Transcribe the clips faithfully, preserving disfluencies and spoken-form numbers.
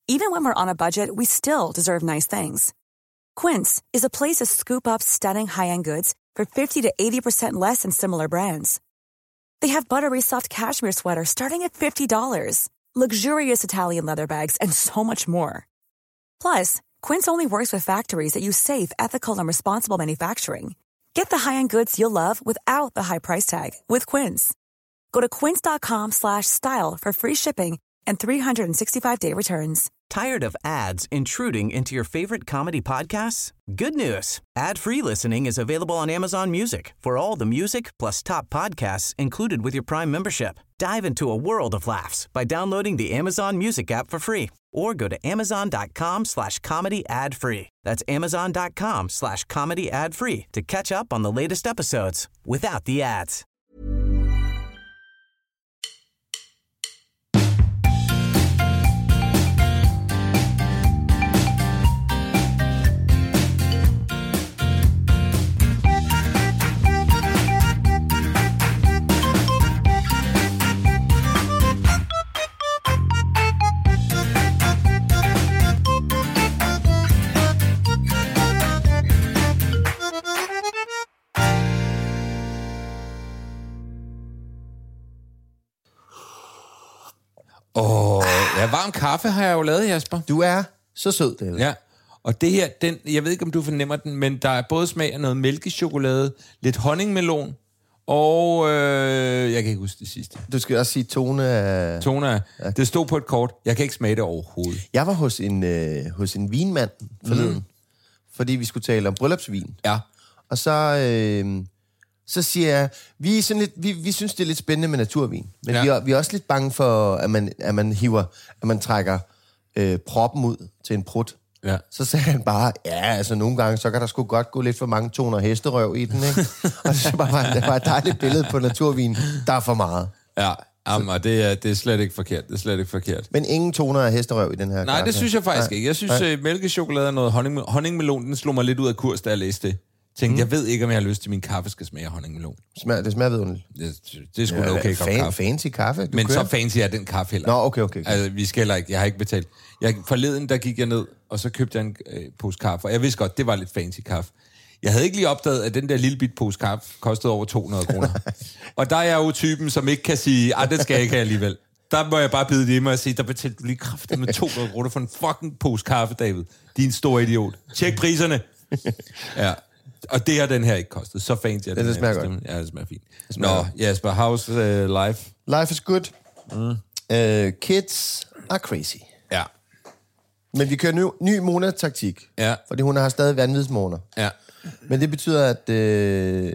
Even when we're on a budget, we still deserve nice things. Quince is a place to scoop up stunning high-end goods for fifty to eighty percent less than similar brands. They have buttery soft cashmere sweaters starting at fifty dollars, luxurious Italian leather bags, and so much more. Plus, Quince only works with factories that use safe, ethical, and responsible manufacturing. Get the high-end goods you'll love without the high price tag with Quince. Go to quince.com slash style for free shipping and three sixty-five day returns. Tired of ads intruding into your favorite comedy podcasts? Good news. Ad-free listening is available on Amazon Music for all the music plus top podcasts included with your Prime membership. Dive into a world of laughs by downloading the Amazon Music app for free or go to amazon.com slash comedy ad-free. That's amazon.com slash comedy ad-free to catch up on the latest episodes without the ads. Åh, ja, varm kaffe har jeg jo lavet, Jasper. Du er så sød, David. Ja, og det her, den, jeg ved ikke, om du fornemmer den, men der er både smag af noget mælkechokolade, lidt honningmelon, og øh, jeg kan ikke huske det sidste. Du skal også sige tone af... Tone af, ja. Det stod på et kort. Jeg kan ikke smage det overhovedet. Jeg var hos en, øh, hos en vinmand forleden, mm. fordi vi skulle tale om bryllupsvin. Ja. Og så... Øh, Så siger jeg, vi, er sådan lidt, vi, vi synes, det er lidt spændende med naturvin. Men ja. vi, er, vi er også lidt bange for, at man, at man hiver, at man trækker øh, proppen ud til en prut. Ja. Så sagde han bare, ja, altså nogle gange, så kan der sgu godt gå lidt for mange toner hesterøv i den, ikke? Og så bare, det var et dejligt billede på naturvin. Der er for meget. Ja, jamen, og det er, det er slet ikke forkert. Det er slet ikke forkert. Men ingen toner af hesterøv i den her Nej, kaffe. det synes jeg faktisk Nej. ikke. Jeg synes, at mælkechokolade og noget honning, honningmelon, den slog mig lidt ud af kurs, da jeg læste det. Tænkte, mm. jeg ved ikke, om jeg har lyst til, at min kaffe skal smage af honningmelon. Smager, det smager vidunderligt. Det, det er sgu ja, okay kop fan, kaffe. Fancy kaffe, du Men kører. så fancy er den kaffe heller. Nå, okay, okay. okay. Altså, vi skal heller ikke. Jeg har ikke betalt. Jeg, forleden, der gik jeg ned, og så købte jeg en øh, pose kaffe. Og jeg vidste godt, det var lidt fancy kaffe. Jeg havde ikke lige opdaget, at den der lille bit pose kaffe kostede over to hundrede kroner. Og der er jeg jo typen, som ikke kan sige, ah, det skal jeg ikke have alligevel. Der må jeg bare bide det i mig og sige, der betalte du lige kraftigt med to hundrede kroner for en fucking pose kaffe, David. Din store idiot. Tjek priserne. Ja. Og det har den her ikke kostet. Så fancy er den. Det smager her godt. Ja, det smager fint. Det smager Nå, Jasper, how's uh, life? Life is good. Mm. Uh, kids are crazy. Ja. Men vi kører ny, ny Mona-taktik. Ja. Fordi hun har stadig vanvidsmåner. Ja. Men det betyder, at, øh,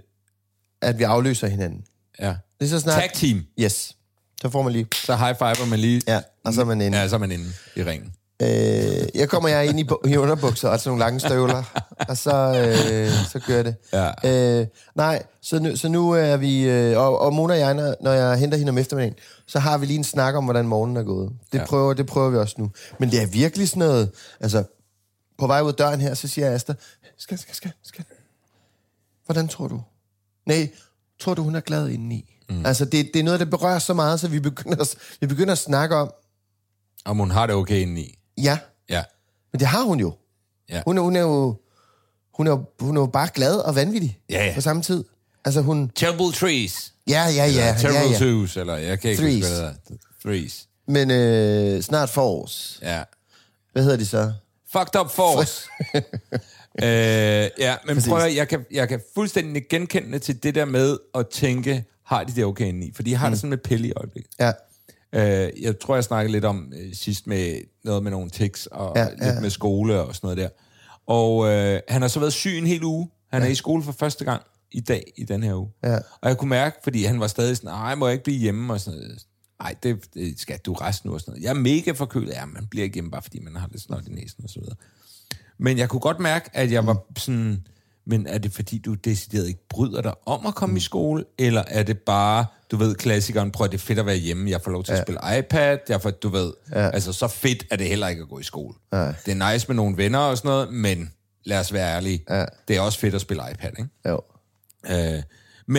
at vi afløser hinanden. Ja. Det er så snart... Tag team. Yes. Så får man lige... Så high five man lige... Ja, og så er man inde. Ja, så er man inde i ringen. Øh, jeg kommer jeg ind i, i underbukser og sådan nogle lange støvler, og så, øh, så gør det. Ja. Øh, nej, så nu, så nu er vi... Øh, og, og Mona og jeg, når, når jeg henter hende om eftermiddagen, så har vi lige en snak om, hvordan morgenen er gået. Det, ja. prøver, det prøver vi også nu. Men det er virkelig sådan noget... Altså, på vej ud af døren her, så siger jeg Asta, skal, skal, skal, skal. Hvordan tror du? Nej, tror du, hun er glad indeni? Mm. Altså, det, det er noget, der berører så meget, så vi begynder, vi begynder at snakke om... Om hun har det okay indeni. Ja. Ja. Men det har hun jo. Ja. Hun, er, hun, er jo hun, er jo hun er jo bare glad og vanvittig ja, ja. på samme tid. Altså hun... Terrible trees. Ja, ja, ja. Eller terrible ja, ja. twos, eller jeg kan ikke Threes. huske, hvad det er. Threes. Men øh, snart fours. Ja. Hvad hedder de så? Fucked up fours. øh, ja, men Præcis. prøv at, jeg kan, jeg kan fuldstændig genkende til det der med at tænke, har de det okay indeni? For de har mm. det sådan med pille i øjeblikket. Ja. Øh, jeg tror, jeg snakkede lidt om øh, sidst med noget med nogle tics og ja, lidt ja. med skole og sådan noget der. Og øh, han har så været syg en hel uge. Han ja. er i skole for første gang i dag, i den her uge. Ja. Og jeg kunne mærke, fordi han var stadig sådan, nej, må jeg ikke blive hjemme og sådan noget. Nej, det, det skal du resten nu og sådan noget. Jeg er mega forkølet. Ja, man bliver ikke hjemme, bare fordi man har lidt snot i næsen og så videre. Men jeg kunne godt mærke, at jeg var sådan... Men er det fordi, du decideret ikke bryder dig om at komme mm. i skole? Eller er det bare, du ved, klassikeren, prøv det er fedt at være hjemme, jeg får lov til ja. at spille iPad, jeg får, du ved, ja. altså så fedt er det heller ikke at gå i skole. Ja. Det er nice med nogle venner og sådan noget, men lad os være ærlige, ja. det er også fedt at spille iPad, ikke? Jo. Øh, men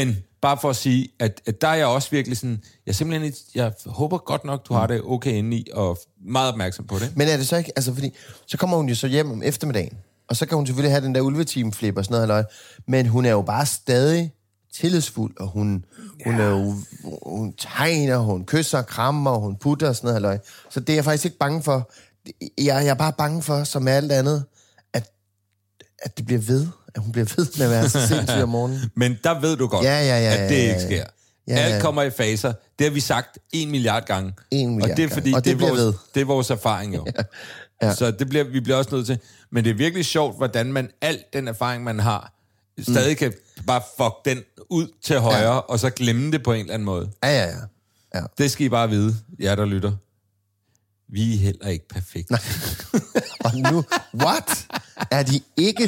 bare for at sige, at, at der er jeg også virkelig sådan, jeg simpelthen, ikke- jeg håber godt nok, du har det okay inde i, og meget opmærksom på det. Men er det så ikke, altså fordi, så kommer hun jo så hjem om eftermiddagen, og så kan hun selvfølgelig have den der ulveteam-flip og sådan noget, halløj. Men hun er jo bare stadig tillidsfuld, og hun, ja. hun er jo, hun tegner, hun kysser, krammer, hun putter og sådan noget, halløj. Så det er jeg faktisk ikke bange for. Jeg, jeg er bare bange for, som alt andet, at, at det bliver ved, at hun bliver ved med at være så sindssyg om morgenen. Men der ved du godt, Ja, ja, ja, at det ja, ja, ikke ja. sker. Ja, ja. Alt kommer i faser. Det har vi sagt en milliard gange. En milliard og det er fordi, gange. Og det, det bliver er vores, ved. det er vores erfaring jo. ja. Ja. Så det bliver, vi bliver også nødt til. Men det er virkelig sjovt, hvordan man, al den erfaring, man har, stadig mm. kan bare fuck den ud til højre, ja. og så glemme det på en eller anden måde. Ja, ja, ja. ja. Det skal I bare vide, jer der lytter. Vi er heller ikke perfekte. Og nu, what? Er de ikke?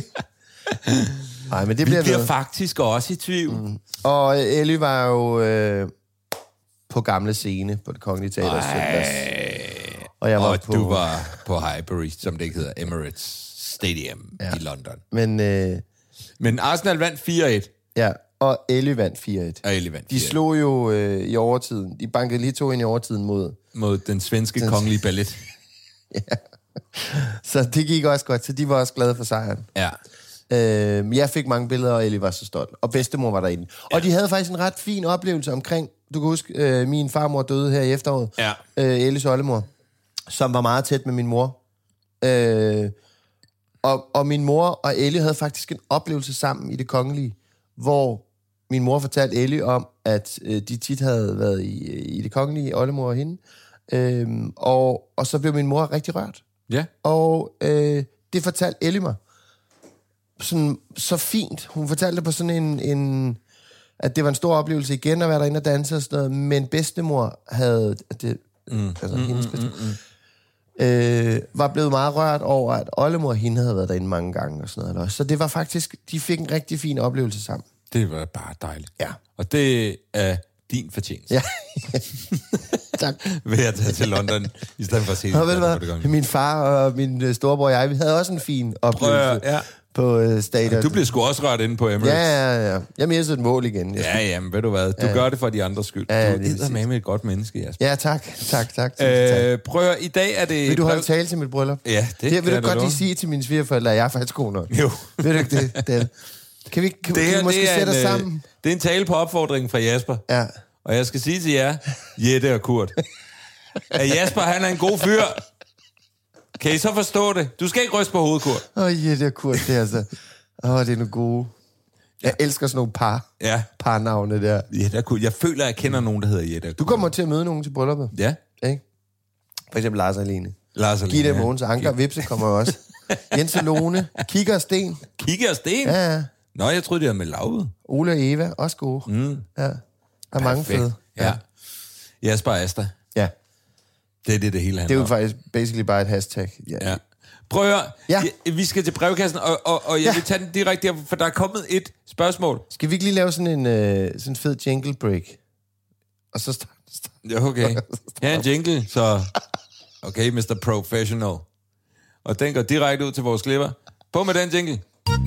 Nej, men det Vi bliver, bliver ved. faktisk også i tvivl. Mm. Og Ellie var jo øh, på gamle scene på Det Kongelige Teater søndags. Og jeg var og på... du var på Highbury, som det ikke hedder, Emirates Stadium ja. i London. Men, øh, Men Arsenal vandt fire et. ja, og Ellie vandt fire et. Og Ellie vandt De slog jo øh, i overtiden. De bankede lige to ind i overtiden mod... mod den svenske Den- kongelige ballet. ja. Så det gik også godt, så de var også glade for sejren. Ja. Øh, jeg fik mange billeder, og Ellie var så stolt. Og bedstemor var derinde. Og de havde faktisk en ret fin oplevelse omkring... Du kan huske, øh, min farmor døde her i efteråret. Ja. Øh, Ellies oldemor, som var meget tæt med min mor. Øh, og, og min mor og Ellie havde faktisk en oplevelse sammen i Det Kongelige, hvor min mor fortalte Ellie om, at øh, de tit havde været i, i Det Kongelige, oldemor og hende. Øh, og, og så blev min mor rigtig rørt. Ja. Og øh, det fortalte Ellie mig. Sådan, så fint. Hun fortalte det på sådan en, en... At det var en stor oplevelse igen at være derinde og danse og sådan noget. Men bedstemor havde... Det, mm. Altså, mm, hendes bedstemor, mm, mm. Øh, var blevet meget rørt over, at oldemor og hende havde været derinde mange gange og sådan noget. Så det var faktisk... De fik en rigtig fin oplevelse sammen. Det var bare dejligt. Ja. Og det er din fortjeneste. Ja. Tak. Ved at tage til London, i stedet for at se Og ved du det på Det hvad? Kongelige. Min far og min øh, storebror og jeg, vi havde også en fin oplevelse Prøv at- ja. på øh, stadion. Du blev sgu også rørt inde på Emirates. Ja, ja, ja. Jeg missede et mål igen. Jeg Ja, jamen, ved du hvad? Du ja. gør det for de andres skyld. Ja, du lige er med med et godt menneske, Jasper. Ja, tak. Tak, tak. tak. Øh, prøv at, i dag er det... Vil du holde tale til mit bryllup? Ja, det, Det kan vil du jeg da godt love. lige sige til mine svigerforældre, at jeg er faktisk god nok. Jo. Ved du ikke det, Dan? Kan vi, kan, Det kan her, vi måske det er sætte os en, sammen? øh, det er en tale på opfordringen fra Jasper. Ja. Og jeg skal sige til jer, Jette og Kurt, at Jasper, han er en god fyr. Kan I så forstå det? Du skal ikke ryste på hovedet, Kurt. Åh, oh, ja, det er Kurt, det er altså... Åh, oh, det er nogle gode... Jeg elsker sådan nogle par, Ja, parnavne der. Jette og Kurt. Jeg føler, at jeg kender nogen, der hedder Jette og Kurt. Du kommer til at møde nogen til brylluppet, Ja, ikke? For eksempel Lars og Alene. Lars og Gitte Lene, ja. Mogens Anker, Vipse kommer jo også. Jens og Lone, Kigger og Sten. Kigge og Sten? Ja, ja. Nå, jeg troede, det var med Lauvet. Ole og Eva, også gode. Mm. Ja, der er mange Perfekt. fede. Ja. Jasper og Asta. Ja. Det er det, det hele Det er handler jo om. faktisk basically bare et hashtag. Ja. Ja. Prøv at høre. Ja. Vi skal til brevkassen, og, og, og jeg Ja. vil tage den direkte her, for der er kommet et spørgsmål. Skal vi ikke lige lave sådan en øh, sådan en fed jingle break? Og så start, start. Ja, okay. Her er en jingle, så... Okay, mister Professional. Og den går direkte ud til vores klipper. På med den jingle.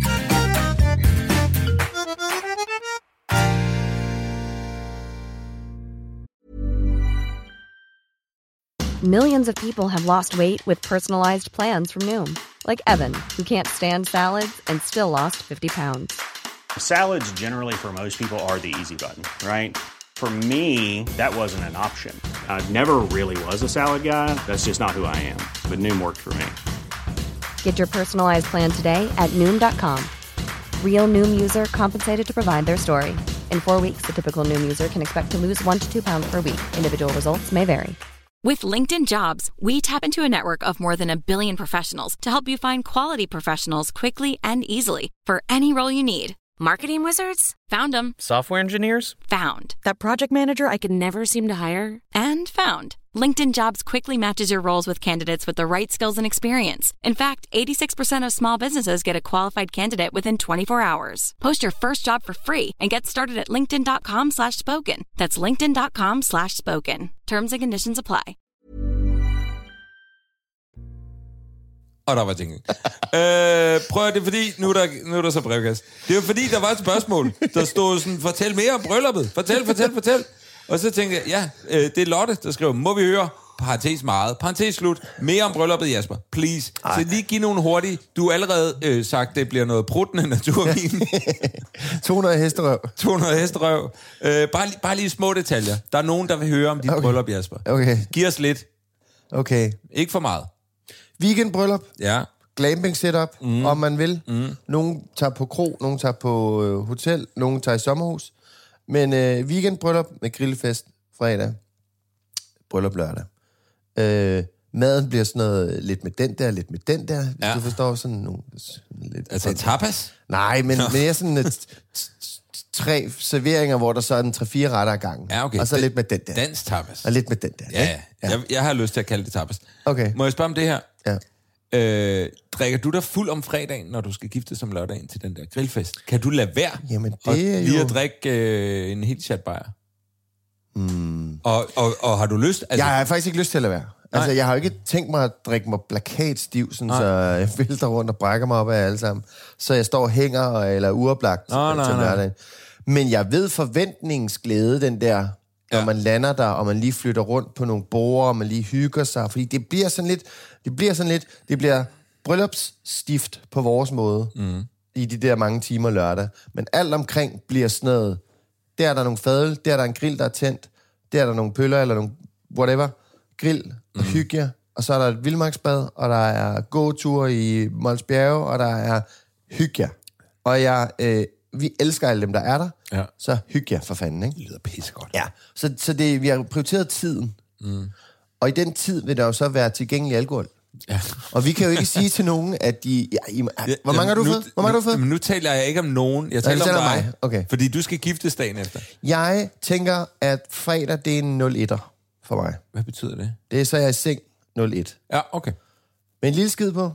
Millions of people have lost weight with personalized plans from Noom. Like Evan, who can't stand salads and still lost fifty pounds. Salads generally for most people are the easy button, right? For me, that wasn't an option. I never really was a salad guy. That's just not who I am. But Noom worked for me. Get your personalized plan today at Noom dot com. Real Noom user compensated to provide their story. In four weeks, the typical Noom user can expect to lose one to two pounds per week. Individual results may vary. With LinkedIn Jobs, we tap into a network of more than a billion professionals to help you find quality professionals quickly and easily for any role you need. Marketing wizards? Found them. Software engineers? Found. That project manager I could never seem to hire? And found. LinkedIn Jobs quickly matches your roles with candidates with the right skills and experience. In fact, eighty-six percent of small businesses get a qualified candidate within twenty-four hours. Post your first job for free and get started at linkedin.com slash spoken. That's linkedin.com slash spoken. Terms and conditions apply. Og der var jingle. øh, prøv at det er fordi, nu er der, nu er der så brevkast. Det er jo fordi, der var et spørgsmål, der stod sådan, fortæl mere om brylluppet. Fortæl, fortæl, fortæl. Og så tænkte jeg, ja, øh, det er Lotte, der skriver, må vi høre, parentes meget, parentes slut, mere om brylluppet, Jasper, please. Ej. Så lige giv nogle hurtige. Du har allerede øh, sagt, det bliver noget pruttende naturvin. to hundrede hesterøv. to hundrede hesterøv. Øh, bare, bare lige små detaljer. Der er nogen, der vil høre om dit okay. bryllup, Jasper. Okay. Giv os lidt. Okay. Ikke for meget. Weekendbryllup. Ja. Glamping setup, mm. om man vil. Mm. Nogle tager på kro, nogle tager på øh, hotel, nogle tager i sommerhus. Men øh, weekendbryllup med grillfest fredag. Bryllup lørdag. Øh, maden bliver sådan noget lidt med den der, lidt med den der. Ja. Du forstår sådan nogle... Sådan lidt altså tapas? Nej, men, men jeg sådan et, tre serveringer, hvor der så er en tre-fire retter ad gangen. Ja, okay. Og så Den, lidt med den der. Dans tapas. Og lidt med den der. Ja, ja. ja. Jeg, jeg har lyst til at kalde det tapas. Okay. Må jeg spørge om det her? Ja. Øh, drikker du dig fuld om fredagen, når du skal gifte som lørdagen til den der grillfest? Kan du lade være? Jamen, det og er lige jo... at drikke øh, en helt chat bajer? Mm. Og, og, og har du lyst? Altså... Jeg har faktisk ikke lyst til at lade være. Nej. Altså, jeg har jo ikke tænkt mig at drikke mig plakatstiv, sådan, så jeg vælter rundt og brækker mig op af alle sammen. Så jeg står og hænger eller uoplagt Nå, til nej, lørdagen. Men jeg ved forventningsglæde, den der, når ja. man lander der, og man lige flytter rundt på nogle borde, og man lige hygger sig. Fordi det bliver sådan lidt, det bliver sådan lidt, det bliver bryllupsstift på vores måde, mm. i de der mange timer lørdag. Men alt omkring bliver sådan noget, der er der nogle fadøl, der er der en grill, der er tændt, der er der nogle pøller, eller nogle whatever, grill og mm. hygge, og så er der et vildmarksbad, og der er gåture i Mols Bjerge, og der er hygge. Og jeg, øh, vi elsker alle dem, der er der, ja. så hygge for fanden, ikke? Det lyder pissegodt. Ja, så, så det, vi har prioriteret tiden. Mm. Og i den tid vil der jo så være tilgængelig alkohol. Ja. Og vi kan jo ikke sige til nogen, at de... Ja, I, hvor mange har du fået? Hvor mange har du fået? Men nu taler jeg ikke om nogen. Jeg taler Nej, om dig. Mig. Okay. Fordi du skal giftes dagen efter. Jeg tænker, at fredag, det er en nul etter for mig. Hvad betyder det? Det er så, jeg er i seng nul et. Ja, okay. Med en lille skid på.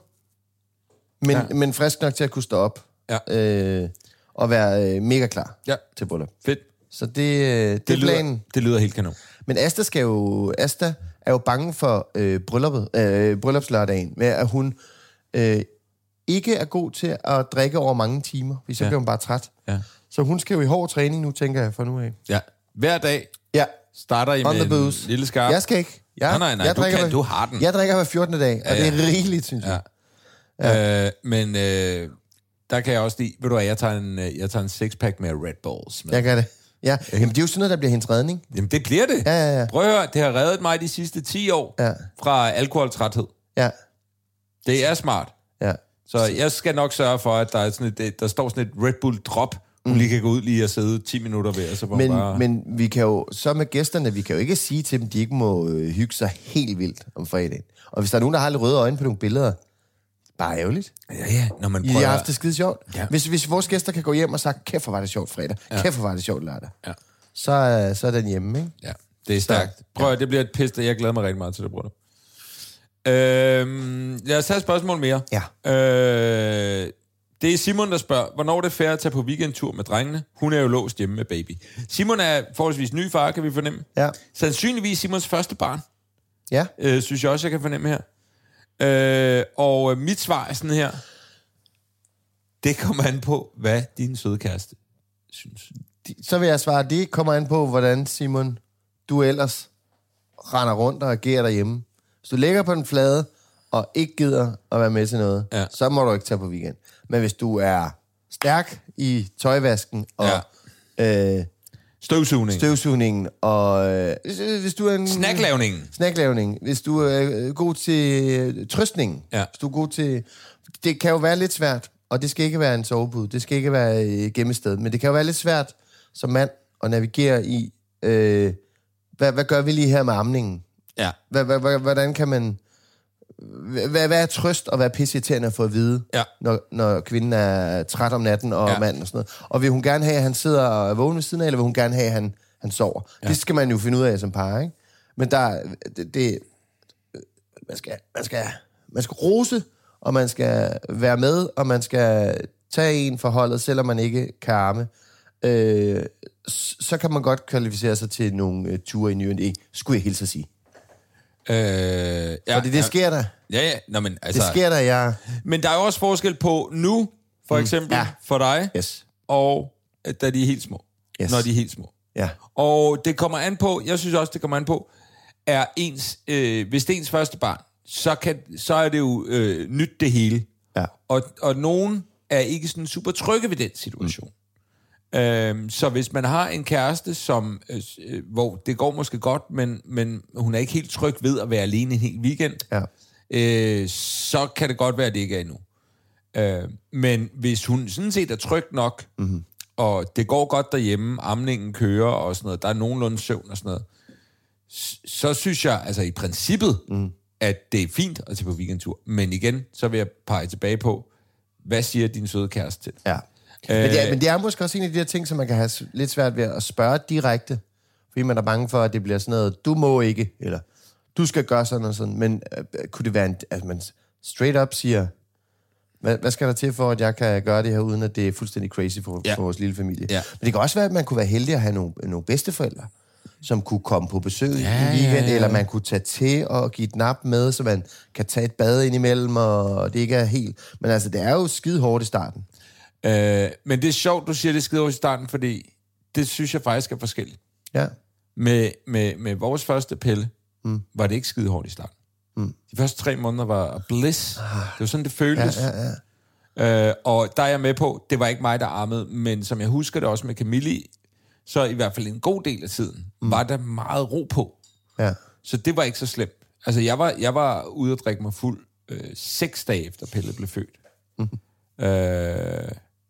Men, ja. men frisk nok til at kunne stå op. Ja. Øh, og være øh, mega klar ja. til bryllup. Fedt. Så det, det, det er planen. Lyder, det lyder helt kanon. Men Asta skal jo... Asta er jo bange for øh, brylluppet, øh, bryllupslørdagen, med at hun øh, ikke er god til at drikke over mange timer, fordi så ja. bliver hun bare træt. Ja. Så hun skal jo i hård træning nu, tænker jeg, fra nu af. Ja. Hver dag ja. starter I On med en lille skarp. Jeg skal ikke. Jeg, nej, nej, nej. Jeg du, drikker, kan, du har den. Jeg drikker hver fjortende dag, og ja, ja. det er rigeligt, synes jeg. Ja. Ja. Øh, men øh, der kan jeg også lide... Ved du hvad, jeg tager en, jeg tager en six-pack med Red Bulls. Med. Jeg gør det. Ja, jamen det er jo sådan noget, der bliver hendes redning. Jamen det bliver det. Ja, ja, ja. Prøv at høre, det har reddet mig de sidste ti år ja. fra alkoholtræthed. Ja. Det er smart. Ja. Så jeg skal nok sørge for, at der, er sådan et, der står sådan et Red Bull drop, hun mm. lige kan gå ud lige og sidde ti minutter ved. Og så men, bare... men vi kan jo, så med gæsterne, vi kan jo ikke sige til dem, de ikke må øh, hygge sig helt vildt om fredagen. Og hvis der er nogen, der har lidt røde øjne på nogle billeder, bare ærgerligt. Ja, ja. Når man prøver... I har haft det skide sjovt. Ja. Hvis, hvis vores gæster kan gå hjem og sige, kæft, hvor var det sjovt fredag, ja. kæft, hvor var det sjovt lørdag, ja. så, så er den hjemme, ikke? Ja, det er stærkt. Prøv at, det bliver et pis, jeg glæder mig rigtig meget til det, bror. Øhm, lad os tage et spørgsmål mere. Ja. Øh, det er Simon, der spørger, hvornår er det fair at tage på weekendtur med drengene? Hun er jo låst hjemme med baby. Simon er forholdsvis ny far, kan vi fornemme. Ja. Sandsynligvis Simons første barn. Ja. Øh, synes jeg også, jeg kan fornemme her. Øh, og mit svar er sådan her. Det kommer an på, hvad din søde kæreste synes. Så vil jeg svare, det kommer an på, hvordan, Simon, du ellers render rundt og agerer derhjemme. Hvis du ligger på den flade, og ikke gider at være med til noget, ja. så må du ikke tage på weekend. Men hvis du er stærk i tøjvasken, og ja. øh, støvsugning. støvsugningen, og øh, hvis du er en... Snacklavningen. Snacklavning. Hvis du er god til trøstning. Ja. Hvis du er god til... Det kan jo være lidt svært, og det skal ikke være en sovebud, det skal ikke være et gemmested, men det kan jo være lidt svært som mand at navigere i, øh, hvad, hvad gør vi lige her med amningen? Ja. Hvad, hvad, hvordan kan man... Hvad, hvad er trøst og hvad er pisseirriterende at få at vide, ja. når, når kvinden er træt om natten og ja. manden og sådan noget? Og vil hun gerne have, at han sidder og er vågen ved siden af, eller vil hun gerne have, at han, han sover? Ja. Det skal man jo finde ud af som par, ikke? Men der... Det, det, man, skal, man, skal, man skal rose, og man skal være med, og man skal tage en for holdet, selvom man ikke kan arme. Øh, så kan man godt kvalificere sig til nogle uh, ture i ny og næ, skulle jeg hilse at sige. Øh, ja, Fordi det sker der. Ja, ja. Nå, men, altså, det sker der, ja. Men der er jo også forskel på nu, for eksempel, mm. ja. for dig, yes. og da de er helt små. Yes. Når de er helt små. Ja. Og det kommer an på, jeg synes også, det kommer an på, er ens, øh, hvis det er ens første barn, så, kan, så er det jo øh, nyt det hele. Ja. Og, og nogen er ikke sådan super trygge ved den situation. Mm. Øhm, så hvis man har en kæreste, som, øh, hvor det går måske godt, men, men hun er ikke helt tryg ved at være alene en hel weekend, ja. øh, så kan det godt være, at det ikke er endnu. Øh, men hvis hun sådan set er tryg nok, mm-hmm. og det går godt derhjemme, amningen kører og sådan noget, der er nogenlunde søvn og sådan noget, så synes jeg, altså i princippet, mm. at det er fint at tage på weekendtur. Men igen, så vil jeg pege tilbage på, hvad siger din søde kæreste til? Ja. Men det, er, men det er måske også en af de der ting, som man kan have lidt svært ved at spørge direkte, fordi man er bange for, at det bliver sådan noget, du må ikke, eller du skal gøre sådan og sådan. Men uh, kunne det være, en, at man straight up siger, hvad, hvad skal der til for, at jeg kan gøre det her, uden at det er fuldstændig crazy for, ja. for vores lille familie? Ja. Men det kan også være, at man kunne være heldig at have nogle, nogle bedsteforældre, som kunne komme på besøg ja, i weekend, ja, ja. eller man kunne tage til og give et nap med, så man kan tage et bad indimellem, og det ikke er helt... Men altså, det er jo skide hårdt i starten. Øh, men det er sjovt, du siger, det er skide hårdt i starten, fordi det synes jeg faktisk er forskelligt. Ja. Med, med, med vores første Pelle, mm. var det ikke skide hårdt i starten. Mm. De første tre måneder var bliss. Ah. Det var sådan, det føltes. Ja, ja, ja. Øh, og der er jeg med på, det var ikke mig, der armede, men som jeg husker det også med Camille, så i hvert fald en god del af tiden, mm. var der meget ro på. Ja. Så det var ikke så slemt. Altså, jeg var, jeg var ude at drikke mig fuld øh, seks dage efter Pelle blev født. Mm. Øh,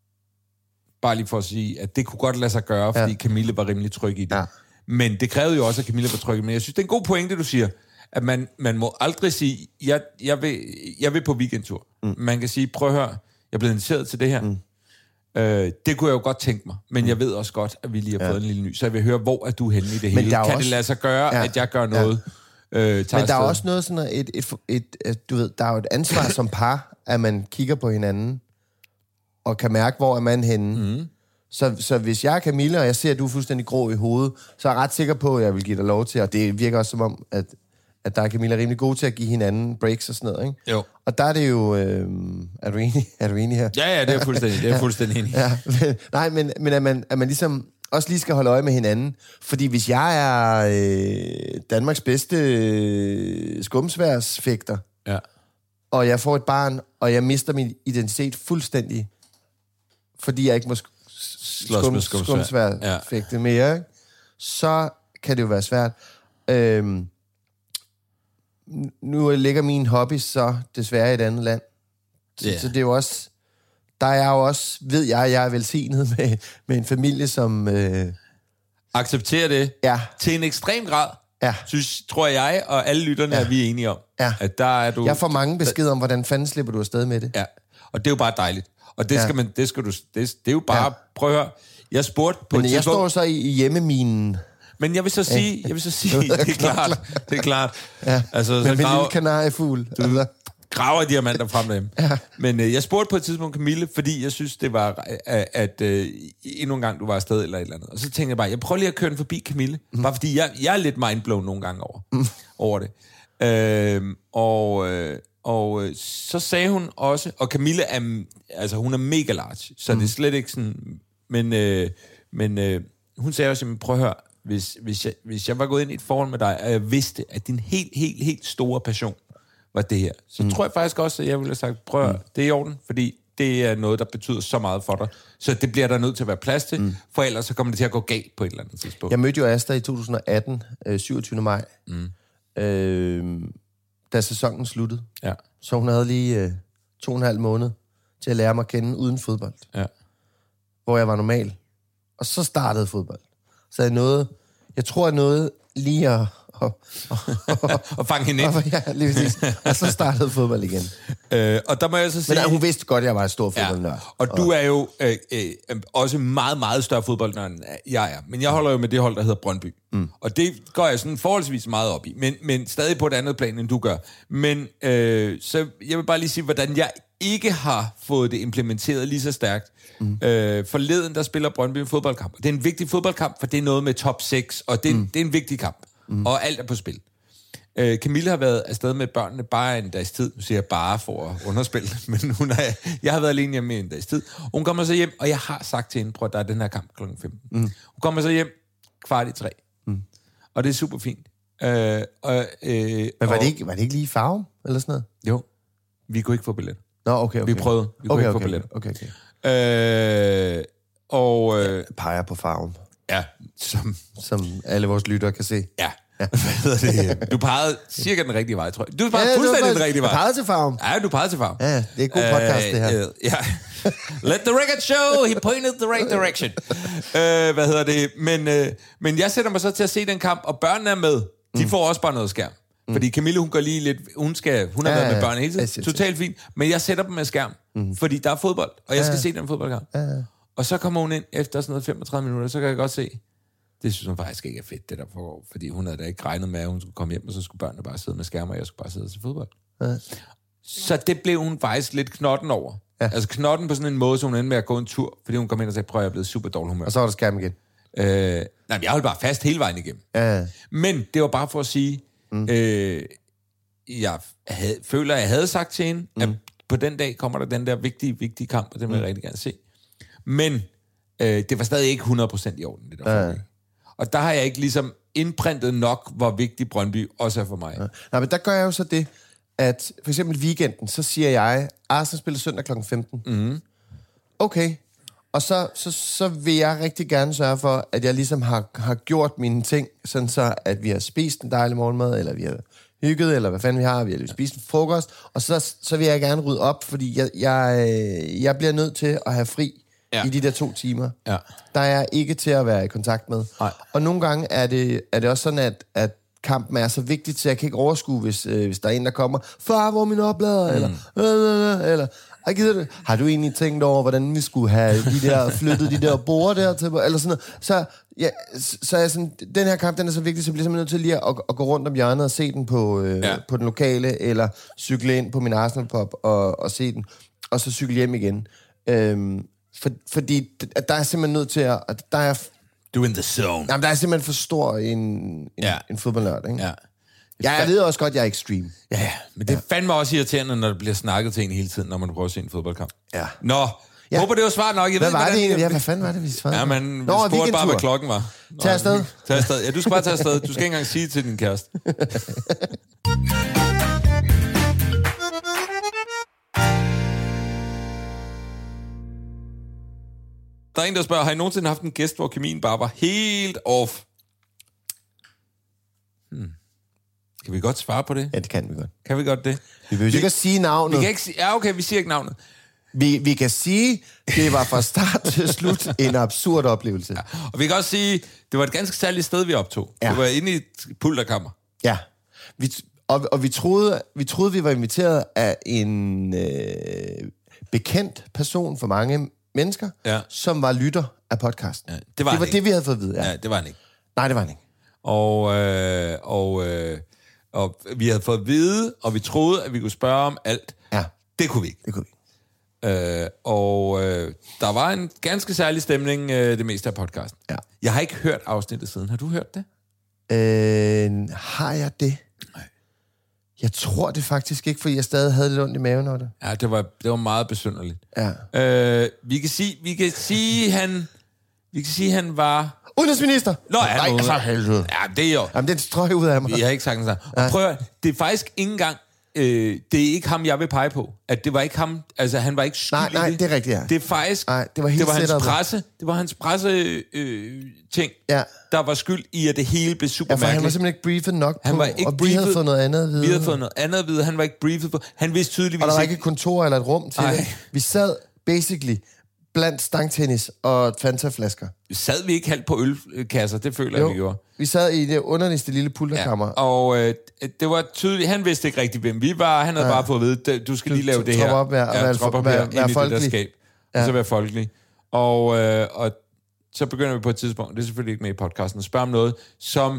bare lige for at sige, at det kunne godt lade sig gøre, fordi ja. Camille var rimelig tryg i det. Ja. Men det krævede jo også, at Camille var tryg. Men jeg synes, det er en god pointe, du siger, at man, man må aldrig sige, jeg, jeg, vil, jeg vil på weekendtur. Mm. Man kan sige, prøv at høre, jeg er blevet inviteret til det her. Mm. Øh, det kunne jeg jo godt tænke mig, men jeg ved også godt, at vi lige har fået ja. en lille ny, så jeg vil høre, hvor er du henne i det hele? Kan også... det lade sig gøre, ja. at jeg gør noget? Ja. Øh, men der afsted? Er også noget sådan et, et, et, et, du ved, der er jo et ansvar som par, at man kigger på hinanden, og kan mærke, hvor er man henne. Mm. Så, så hvis jeg er Camilla, og jeg ser, at du er fuldstændig grå i hovedet, så er jeg ret sikker på, at jeg vil give dig lov til, og det virker også som om, at at der er Camilla rimelig god til at give hinanden breaks og sådan noget, ikke? Jo. Og der er det jo... Øh, er du enig? Er du enig her? Ja, ja, det er fuldstændig, det er fuldstændig enig. Ja, men, nej, men, men at, man, at man ligesom også lige skal holde øje med hinanden. Fordi hvis jeg er øh, Danmarks bedste øh, skumsværsfægter, ja. og jeg får et barn, og jeg mister min identitet fuldstændig, fordi jeg ikke må sk- skum, skumsværsfægte ja. mere, ikke? Så kan det jo være svært. Øhm, Nu ligger min hobby så desværre i et andet land. Så, yeah. så det er jo også... Der er jo også, ved jeg, jeg er velsignet med, med en familie, som... Øh, accepterer det ja. til en ekstrem grad. Ja. Synes, tror jeg, og alle lytterne ja. er vi enige om. Ja. At der er du... Jeg får mange beskeder om, hvordan fanden slipper du afsted med det. Ja, og det er jo bare dejligt. Og det, ja. skal man, det, skal du, det, det er jo bare... Ja. Prøv at høre. Jeg spurgte på Men et jeg tidspunkt... står så i, i hjemmeminen... Men jeg vil så sige, jeg vil så sige, det er klart, det er klart. Ja, altså, men med en lille kanariefugl. Du altså. graver diamanter frem med dem. Ja. Men øh, jeg spurgte på et tidspunkt Camille, fordi jeg synes, det var, at, at øh, endnu en gang du var afsted eller et eller andet. Og så tænkte jeg bare, jeg prøver lige at køre den forbi Camille. Mm. Bare fordi jeg, jeg er lidt mindblown nogle gange over, mm. over det. Øh, og, øh, og øh, så sagde hun også, og Camille er, altså hun er mega large, så mm. det er slet ikke sådan, men, øh, men øh, hun sagde også, prøv at høre, Hvis, hvis, jeg, hvis jeg var gået ind i et forhold med dig, og jeg vidste, at din helt, helt, helt store passion var det her, så mm. tror jeg faktisk også, at jeg ville have sagt, prøv mm. det er i orden, fordi det er noget, der betyder så meget for dig. Så det bliver der nødt til at være plads til, mm. for ellers så kommer det til at gå galt på et eller andet tidspunkt. Jeg mødte jo Asta i to tusind og atten, øh, syvogtyvende maj, mm. øh, da sæsonen sluttede. Ja. Så hun havde lige øh, to og en halv måned til at lære mig at kende uden fodbold. Ja. Hvor jeg var normal. Og så startede fodbold. Så jeg nåede, jeg tror, jeg nåede lige at... Og, og, og fange hende ind. Ja, lige præcis. Og så startede fodbold igen. Øh, og der må jeg så sige... Men hun vidste godt, at jeg var en stor fodboldnørd. Ja, og du er jo øh, øh, også meget, meget større fodboldnørd, end jeg er. Men jeg holder jo med det hold, der hedder Brøndby. Mm. Og det går jeg sådan forholdsvis meget op i. Men, men stadig på et andet plan, end du gør. Men øh, så jeg vil bare lige sige, hvordan jeg ikke har fået det implementeret lige så stærkt. Mm. Øh, forleden, der spiller Brøndby en fodboldkamp. Det er en vigtig fodboldkamp, for det er noget med top seks, og det er, mm. det er en vigtig kamp. Mm. Og alt er på spil. Øh, Camille har været afsted med børnene bare en dags tid. Nu siger jeg bare for at underspille, men hun er, jeg har været alene hjemme i en dags tid. Hun kommer så hjem, og jeg har sagt til hende, prøv at der er den her kamp klokken femten. Mm. Hun kommer så hjem kvart i tre. Mm. Og det er super fint. Øh, og, øh, men var, og, det ikke, var det ikke lige Farum, eller sådan noget? Jo. Vi kunne ikke få billet. Nå, okay, okay. Vi prøvede. Vi kunne okay, ikke okay, få billet. Okay, okay. Øh, og... Øh, jeg peger på Farum. Ja, som... Som alle vores lyttere kan se. Ja. Ja. Hvad hedder det? Du pegede cirka den rigtige vej, tror jeg. Du pegede ja, fuldstændig faktisk, den rigtige vej. Du pegede til Farum. Ja, du pegede til Farum. Ja, det er en god podcast, uh, det her. Uh, ja. Let the record show, he pointed the right direction. uh, hvad hedder det? Men, uh, men jeg sætter mig så til at se den kamp, og børnene er med. De mm. får også bare noget skærm. Mm. Fordi Camille, hun går lige lidt... Hun, skal, hun har ja, været med børn hele tiden. Totalt fint. Men jeg sætter dem med skærm, mm. fordi der er fodbold, og jeg skal ja. se den fodboldkamp. Ja. Og så kommer hun ind efter sådan noget femogtredive minutter, så kan jeg godt se... Det synes hun faktisk ikke er fedt, det der foregår, fordi hun havde da ikke regnet med, at hun skulle komme hjem, og så skulle børnene bare sidde med skærmer, og jeg skulle bare sidde og se fodbold. Ja. Så det blev hun faktisk lidt knotten over. Ja. Altså knotten på sådan en måde, så hun endte med at gå en tur, fordi hun kom ind og sagde, prøv, jeg er blevet super dårlig humør. Og så var der skærm igen? Øh, nej, jeg holdt bare fast hele vejen igennem. Ja. Men det var bare for at sige, mm. øh, jeg havde, føler, at jeg havde sagt til hende, mm. at på den dag kommer der den der vigtige, vigtige kamp, og det vil jeg mm. rigtig gerne se. Men øh, det var stadig ikke hundrede procent i orden, det der ja. Og der har jeg ikke ligesom indprintet nok, hvor vigtig Brøndby også er for mig. Ja. Nej, men der gør jeg jo så det, at for eksempel weekenden, så siger jeg, Arsenal spiller søndag klokken femten. Mm. Okay. Og så, så, så vil jeg rigtig gerne sørge for, at jeg ligesom har, har gjort mine ting, sådan så, at vi har spist en dejlig morgenmad, eller vi har hygget, eller hvad fanden vi har, vi har spist en frokost, og så, så vil jeg gerne rydde op, fordi jeg, jeg, jeg bliver nødt til at have fri ja. i de der to timer. Ja. Der er jeg ikke til at være i kontakt med. Nej. Og nogle gange er det, er det også sådan, at, at kampen er så vigtig, så jeg kan ikke overskue, hvis, øh, hvis der er en, der kommer, far, hvor er min oplader? Mm. Eller, øh, øh, eller jeg gider det. Har du egentlig tænkt over, hvordan vi skulle have de der, flyttet de der borde der til, eller sådan noget? Så, ja, så er sådan, den her kamp, den er så vigtig, så jeg bliver simpelthen nødt til lige at, at gå rundt om hjørnet og se den på, øh, ja. på den lokale, eller cykle ind på min Arsenal-pop og, og se den, og så cykle hjem igen. Øhm, for, fordi der er simpelthen nødt til at... Der er, du in the zone. Jamen, der er simpelthen for stor en, en, ja. en fodboldnørd, ikke? Ja. Ja, jeg ved også godt, at jeg er extreme. Ja, ja. Men det er ja. fandme også irriterende, når der bliver snakket til en hele tiden, når man prøver at se en fodboldkamp. Ja. Nå, ja. håber det var svar nok. Jeg hvad ved, var det egentlig? Jeg... Ja, hvad fanden var det, vi svarede? Ja, men vi spurgte bare, hvad klokken var. Nå, tag afsted. Tag afsted. Ja, du skal bare tage afsted. Du skal ikke engang sige til din kæreste. Der er en, der spørger, har I nogensinde haft en gæst, hvor kemien bare var helt off? Hmm. Kan vi godt svare på det? Ja, det kan vi godt. Kan vi godt det? Vi vil ikke sige navnet. Vi kan ikke sige, ja, okay, vi siger ikke navnet. Vi, vi kan sige, det var fra start til slut en absurd oplevelse. Ja. Og vi kan også sige, det var et ganske særligt sted, vi optog. Ja. Det var inde i et pulterkammer. Ja. Vi, og, og vi troede, vi troede, vi var inviteret af en øh, bekendt person for mange mennesker, ja. som var lytter af podcasten. Ja, det var, det, var det, vi havde fået at vide. Ja. ja, det var han ikke. Nej, det var han ikke. Og, øh, og, øh, og vi havde fået at vide, og vi troede, at vi kunne spørge om alt. Ja. Det kunne vi ikke. Det kunne vi ikke. Øh, og øh, der var en ganske særlig stemning øh, det meste af podcasten. Ja. Jeg har ikke hørt afsnittet siden. Har du hørt det? Øh, har jeg det? Nej. Jeg tror det faktisk ikke, fordi jeg stadig havde lidt ondt i maven over det. Ja, det var, det var meget besynderligt. Ja. Øh, vi kan sige, vi kan sige, han, vi kan sige, han var... Udenrigsminister! Nå, nej, nej, for helvede. Ja, det er jo... Jamen, det strøg ud af mig. Jeg har ikke sagt det. Og prøv at, det er faktisk ikke engang... Øh, det er ikke ham, jeg vil pege på. At det var ikke ham... Altså, han var ikke skyld nej, nej, det. det er rigtigt, ja. Det er faktisk... Nej, det var, helt det var hans presse... Det var hans presse... Øh, ting, ja. der var skyld i, at det hele blev super ja, for mærkeligt. han var simpelthen ikke briefet nok han på, var ikke og vi havde fået noget andet at vide. Vi havde fået noget andet at vide. Han var ikke briefet på... Han vidste tydeligvis ikke... Og der var ikke et kontor eller et rum til det. Vi sad basically... blandt stangtennis og Fanta-flasker. Sad vi ikke halvt på ølkasser? Det føler jo, jeg, vi gjorde. Vi sad i det underligste lille pulterkammer. Ja, og øh, det var tydeligt, han vidste ikke rigtig, hvem vi var. Han havde ja. bare fået at vide, du skal lige lave det her. Op, ja, og ja, være, op være, her, være folkelig. Det der skab, ja. Og så være folkelig. Og, øh, og så begynder vi på et tidspunkt, det er selvfølgelig ikke med i podcasten, at spørge om noget, som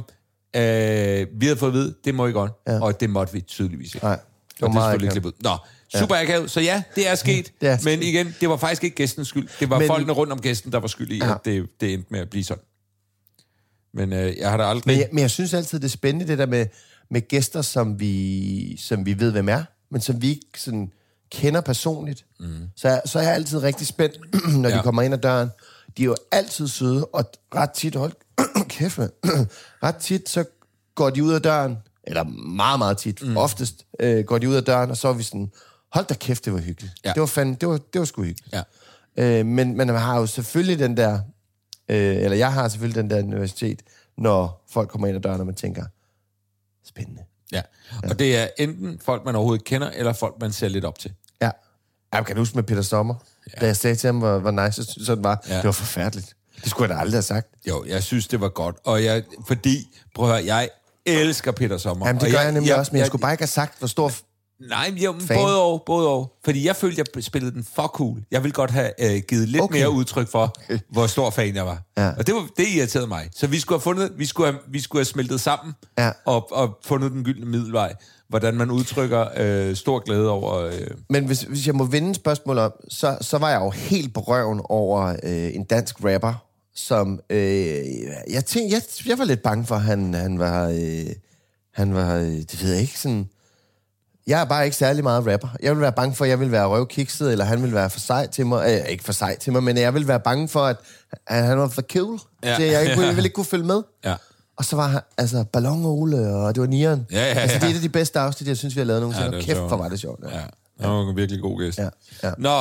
øh, vi havde fået at vide, det må I godt. Ja. Og det måtte vi tydeligvis ikke. Nej. Det var og det er selvfølgelig ikke ud. Nå, super akavet. Ja. Så ja, det er sket. Det er sket. Men igen, det var faktisk ikke gæstens skyld. Det var men, folkene rundt om gæsten, der var skyld i, ja. at det, det endte med at blive sådan. Men øh, jeg har da aldrig... Men jeg, men jeg synes altid, det er spændende, det der med, med gæster, som vi, som vi ved, hvem er, men som vi ikke sådan kender personligt. Mm. Så, jeg, så er jeg altid rigtig spændt, når ja. de kommer ind ad døren. De er jo altid søde, og ret tit, hold kæft med, ret tit, så går de ud af døren, eller meget, meget tit, mm. oftest øh, går de ud af døren, og så er vi sådan, hold da kæft, det var hyggeligt. Ja. Det var fandme, det var, det var sgu hyggeligt. Ja. Øh, men, men man har jo selvfølgelig den der, øh, eller jeg har selvfølgelig den der universitet, når folk kommer ind ad døren, og man tænker, spændende. Ja, og ja. det er enten folk, man overhovedet kender, eller folk, man ser lidt op til. Ja. Jeg kan huske med Peter Sommer, ja. da jeg sagde til ham, hvor, hvor nice sådan var. Ja. Det var forfærdeligt. Det skulle jeg da aldrig have sagt. Jo, jeg synes, det var godt. Og jeg, fordi, prøv at høre, jeg elsker Peter Sommer. Jamen, det gør jeg, jeg nemlig jeg, også, men jeg, jeg skulle bare ikke have sagt, hvor stor nej, jo, både og, både og. Fordi jeg følte, jeg spillede den for cool. Jeg ville godt have øh, givet lidt okay. mere udtryk for, okay. hvor stor fan jeg var. Ja. Og det, var, det irriterede mig. Så vi skulle have fundet, vi skulle have, vi skulle have smeltet sammen ja. og, og fundet den gyldne middelvej. Hvordan man udtrykker øh, stor glæde over... Øh... Men hvis, hvis jeg må vende et spørgsmål om, så, så var jeg jo helt på røven over øh, en dansk rapper, som... Øh, jeg, tænkte, jeg, jeg var lidt bange for, at han, han var... Øh, han var... Øh, det ved jeg ikke, sådan... Jeg er bare ikke særlig meget rapper. Jeg vil være bange for, at jeg vil være røvkikset, eller han vil være for sej til mig. Øh, ikke for sej til mig, men jeg vil være bange for, at, at han var for cool. Ja. Så jeg, jeg, jeg ville ikke kunne følge med. Ja. Og så var han, altså, Ballon Ole, og det var Nieren. Ja, ja, ja. Altså, det er et af de bedste afsnit, jeg synes, vi har lavet nogensinde. Ja, kæft, hvor var det sjovt. Ja, ja. Det var en virkelig god gæst. Ja, ja. Nå,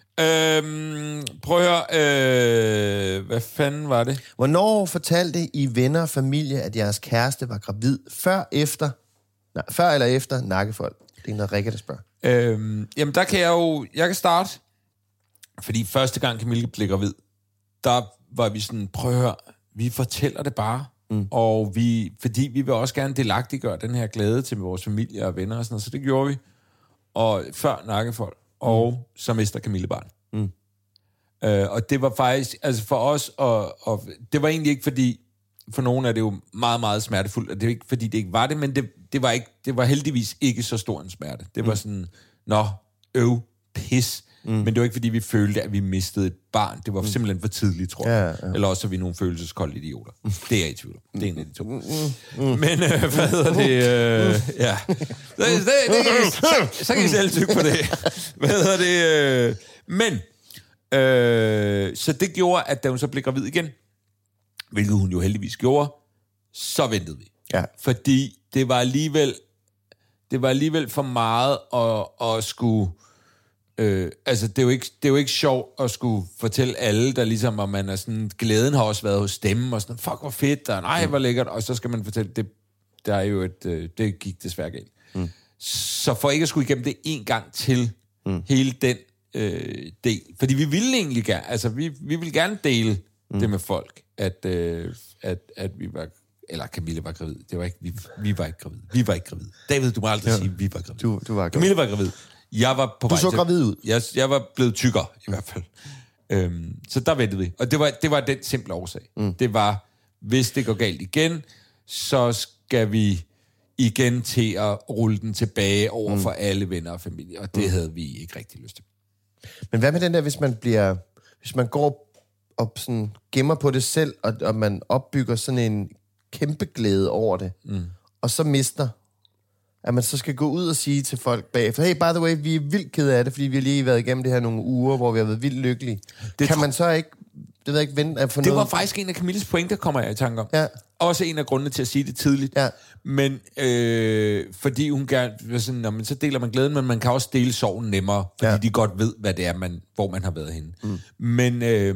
øhm, prøv at høre, øh, hvad fanden var det? Hvornår fortalte I venner og familie, at jeres kæreste var gravid? Før, efter, nej, før eller efter nakkefold? Det er noget Rikke, der spørger. Øhm, jamen, der kan jeg jo, jeg kan starte. Fordi første gang Camille blev gravid, der var vi sådan, prøv at høre, vi fortæller det bare. Mm. Og vi, fordi vi vil også gerne delagtiggøre den her glæde til vores familie og venner og sådan noget, så det gjorde vi. Og før nakkefold, og mm. så mister Camille barn. Mm. Øh, og det var faktisk, altså for os, og, og det var egentlig ikke fordi, for nogen er det jo meget, meget smertefuldt, og det er ikke fordi, det ikke var det, men det, det, var, ikke, det var heldigvis ikke så stor en smerte. Det var sådan, nå, øv, pis. Mm. Men det var ikke fordi, vi følte, at vi mistede et barn. Det var mm. simpelthen for tidligt, tror jeg. Ja, ja. Eller også er vi nogle følelseskolde idioter. Det er jeg i tvivl om. Det er en af de to. Mm. Mm. Men øh, hvad hedder det? Øh, ja. Så, det, det, så, så kan I selv tykke på det. Hvad hedder det? Øh, men, øh, så det gjorde, at da hun så blev gravid igen, hvilket hun jo heldigvis gjorde, så ventede vi. Ja. Fordi det var alligevel, det var alligevel for meget at, at skulle... Øh, altså, det er, jo ikke, det er jo ikke sjovt at skulle fortælle alle, der ligesom, at man er sådan, glæden har også været hos dem, og sådan, fuck, hvor fedt, og nej, hvor lækkert, og så skal man fortælle, det, der er jo et, øh, det gik desværre galt. Mm. Så for ikke at skulle igennem det en gang til, mm. hele den øh, del, fordi vi ville egentlig gerne, altså, vi, vi ville gerne dele mm. det med folk, at, øh, at, at vi var, eller Camille var gravid, det var ikke, vi, vi var ikke gravid, vi var ikke gravid. David, du må aldrig ja. sige, vi var gravid. Du, du var gravid. Camille var gravid. Jeg var på du vej så til, gravid ud. Jeg, jeg var blevet tykkere, i hvert fald. Øhm, så der ventede vi. Og det var, det var den simple årsag. Mm. Det var, hvis det går galt igen, så skal vi igen til at rulle den tilbage over mm. for alle venner og familie. Og det mm. havde vi ikke rigtig lyst til. Men hvad med den der, hvis man bliver, hvis man går og sådan gemmer på det selv, og, og man opbygger sådan en kæmpe glæde over det, mm. og så mister... at man så skal gå ud og sige til folk bagefter, hey, by the way, vi er vildt kede af det, fordi vi har lige været igennem det her nogle uger, hvor vi har været vildt lykkelige. Det kan tro- man så ikke, det ved jeg ikke, vente at få Det noget... var faktisk en af Camilles pointer, kommer jeg i tanke om. Ja. Også en af grundene til at sige det tidligt. Ja. Men øh, fordi hun gerne, sådan, når man, så deler man glæden, men man kan også dele sorgen nemmere, fordi ja. de godt ved, hvad det er, man, hvor man har været henne. Mm. Men, øh,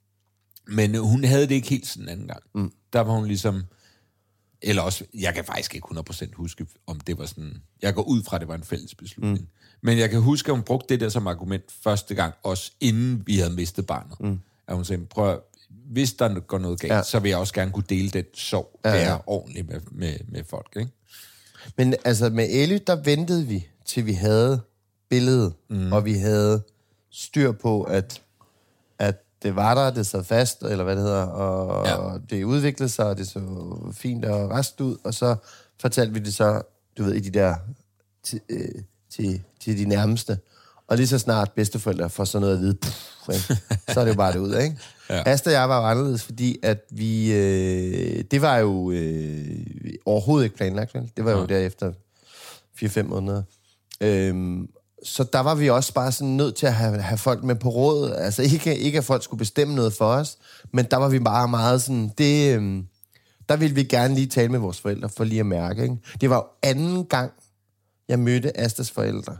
men hun havde det ikke helt sådan en anden gang. Mm. Der var hun ligesom... Eller også, jeg kan faktisk ikke hundrede procent huske, om det var sådan... Jeg går ud fra, at det var en fælles beslutning. Mm. Men jeg kan huske, at hun brugte det der som argument første gang, også inden vi havde mistet barnet. Mm. At hun sagde, prøv at, hvis der går noget galt, ja. så vil jeg også gerne kunne dele den sorg, ja, ja. være ordentligt med, med, med folk, ikke? Men altså, med Elly, der ventede vi, til vi havde billedet, mm. og vi havde styr på, at, at det var der, det sad fast, eller hvad det hedder, og, ja. og det udviklede sig, og det så fint og rest ud, og så fortalte vi det så, du ved, i de der, til, øh, til, til de nærmeste. Og lige så snart bedsteforældre får sådan noget at vide, pff, ikke? Så er det jo bare det ud, ikke? Ja. Asta og jeg var jo anderledes, fordi at vi... Øh, det var jo øh, overhovedet ikke planlagt, vel? Det var jo ja. derefter fire fem måneder. Øhm, så der var vi også bare sådan nødt til at have, have folk med på råd. Altså ikke, ikke at folk skulle bestemme noget for os, men der var vi bare meget sådan... Det, øh, der ville vi gerne lige tale med vores forældre, for lige at mærke, ikke? Det var jo anden gang, jeg mødte Astas forældre,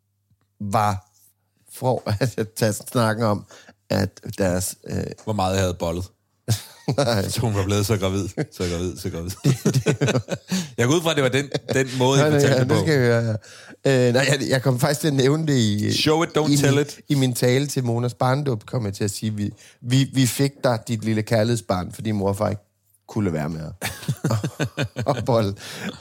var for at tage snakken om, at deres... Øh... Hvor meget jeg havde bollet. Så hun var blevet så gravid, så gravid, så gravid. Jeg går ud fra, at det var den, den måde, jeg fortalte ja, det på. Det skal jeg høre, ja. øh, nej, jeg, jeg kom faktisk til at nævne det i... Show it, don't i, tell it. I min tale til Monas barndåb kom jeg til at sige, vi, vi, vi fik dig dit lille kærlighedsbarn, fordi mor og far ikke kunne være med og bold.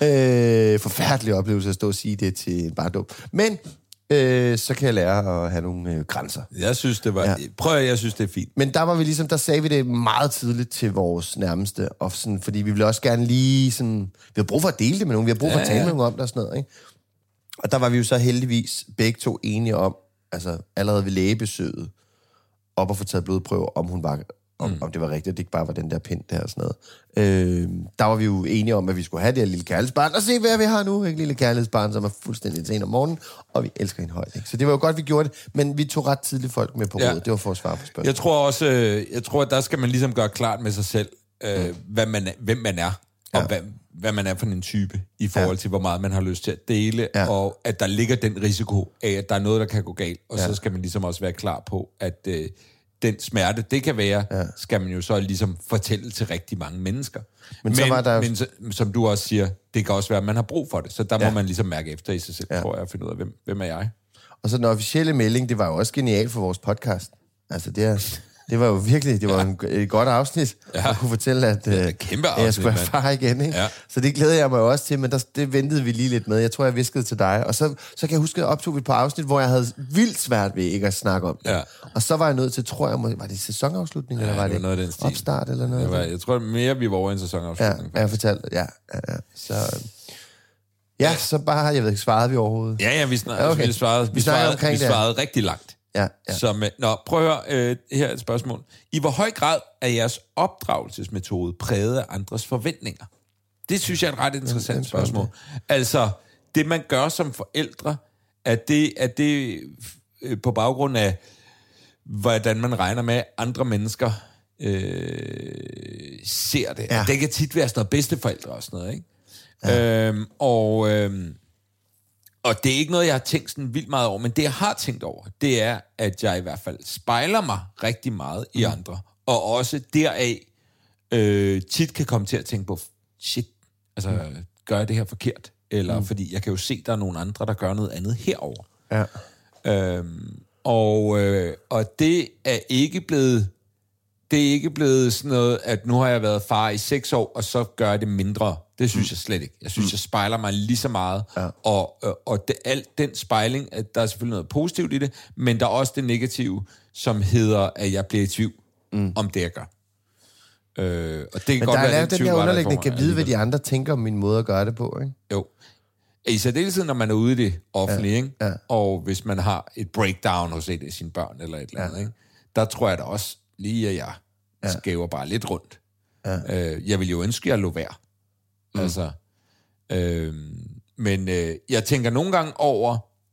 Øh, forfærdelig oplevelse at stå og sige det til en barndåb. Men øh, så kan jeg lære at have nogle øh, grænser. Jeg synes, det var... Ja. Prøv at jeg synes, det er fint. Men der var vi ligesom, der sagde vi det meget tidligt til vores nærmeste, og sådan, fordi vi ville også gerne lige sådan... Vi har brug for at dele det med nogen, vi har brug for ja, at tale med nogen om det og sådan noget, ikke? Og der var vi jo så heldigvis begge to enige om, altså allerede ved lægebesøget, op og få taget blodprøver, om hun var... Om, mm. om det var rigtigt, at det ikke bare var den der pind der og sådan noget. Øh, der var vi jo enige om, at vi skulle have det her lille kærlighedsbarn, og se, hvad vi har nu. Ikke lille kærlighedsbarn, som er fuldstændig sent om morgenen, og vi elsker hende højt. Ikke? Så det var jo godt, vi gjorde det, men vi tog ret tidligt folk med på rådet. Ja. Det var for at svare på spørgsmål. Jeg tror også, jeg tror, at der skal man ligesom gøre klart med sig selv, øh, mm. hvad man er, hvem man er, og ja. hvad, hvad man er for en type, i forhold til, ja. hvor meget man har lyst til at dele, ja. og at der ligger den risiko af, at der er noget, der kan gå galt. Og ja. så skal man ligesom også være klar på, at... Øh, den smerte, det kan være, ja. skal man jo så ligesom fortælle til rigtig mange mennesker. Men, men, så var der... men så, som du også siger, det kan også være, at man har brug for det. Så der ja. må man ligesom mærke efter i sig selv, ja. tror jeg, at finde ud af, hvem, hvem er jeg. Og så den officielle melding, det var jo også genialt for vores podcast. Altså det er... Det var jo virkelig, det var ja. en, et godt afsnit, ja. at kunne fortælle, at, øh, kæmpe afsnit, jeg skulle være far igen. Ikke? Ja. Så det glæder jeg mig også til, men der, det ventede vi lige lidt med. Jeg tror, jeg viskede til dig. Og så, så kan jeg huske, at jeg optog et par afsnit, hvor jeg havde vildt svært ved ikke at snakke om det. Ja. Og så var jeg nødt til, tror jeg, var det sæsonafslutning, ja, eller var det, det noget opstart, eller noget? Det var, jeg tror mere, vi var over en sæsonafslutning. Ja, jeg fortalte, ja. ja, ja. Så... Ja, så bare, jeg ved ikke, svarede vi overhovedet? Ja, ja, vi, snar, okay. vi svarede, vi svarede, vi svarede rigtig langt. Ja, ja. Som, nå, prøv at høre, øh, her er et spørgsmål. I hvor høj grad er jeres opdragelsesmetode præget af andres forventninger? Det synes jeg er et ret interessant spørgsmål. Altså, det man gør som forældre, er det, er det øh, på baggrund af, hvordan man regner med, at andre mennesker øh, ser det. Ja. Det kan tit være sådan noget bedsteforældre og sådan noget, ikke? Ja. Øhm, og... Øh, Og det er ikke noget, jeg har tænkt sådan vildt meget over, men det, jeg har tænkt over, det er, at jeg i hvert fald spejler mig rigtig meget i mm. andre. Og også deraf øh, tit kan komme til at tænke på, shit, altså, mm. gør jeg det her forkert? Eller mm. fordi jeg kan jo se, der er nogle andre, der gør noget andet herover. Ja. Øhm, og, øh, og det er ikke blevet... Det er ikke blevet sådan noget, at nu har jeg været far i seks år, og så gør jeg det mindre. Det synes mm. jeg slet ikke. Jeg synes, mm. jeg spejler mig lige så meget. Ja. Og, og, og det, alt den spejling, at der er selvfølgelig noget positivt i det, men der er også det negative, som hedder, at jeg bliver i tvivl mm. om det, jeg gør. Øh, og det kan men godt der være, er den, den der underliggende, kan vide, hvad de andre tænker om min måde at gøre det på, ikke? Jo. I særdeleshed, når man er ude i det offentlige, ja. Ikke? Ja. Og hvis man har et breakdown hos et af sine børn, eller et eller andet, ja. Ikke? Der tror jeg da også lige, at jeg ja. skæver bare lidt rundt. Ja. Øh, jeg vil jo ønske, at jeg lå være. Mm. Altså, øh, men øh, jeg tænker nogle gange over...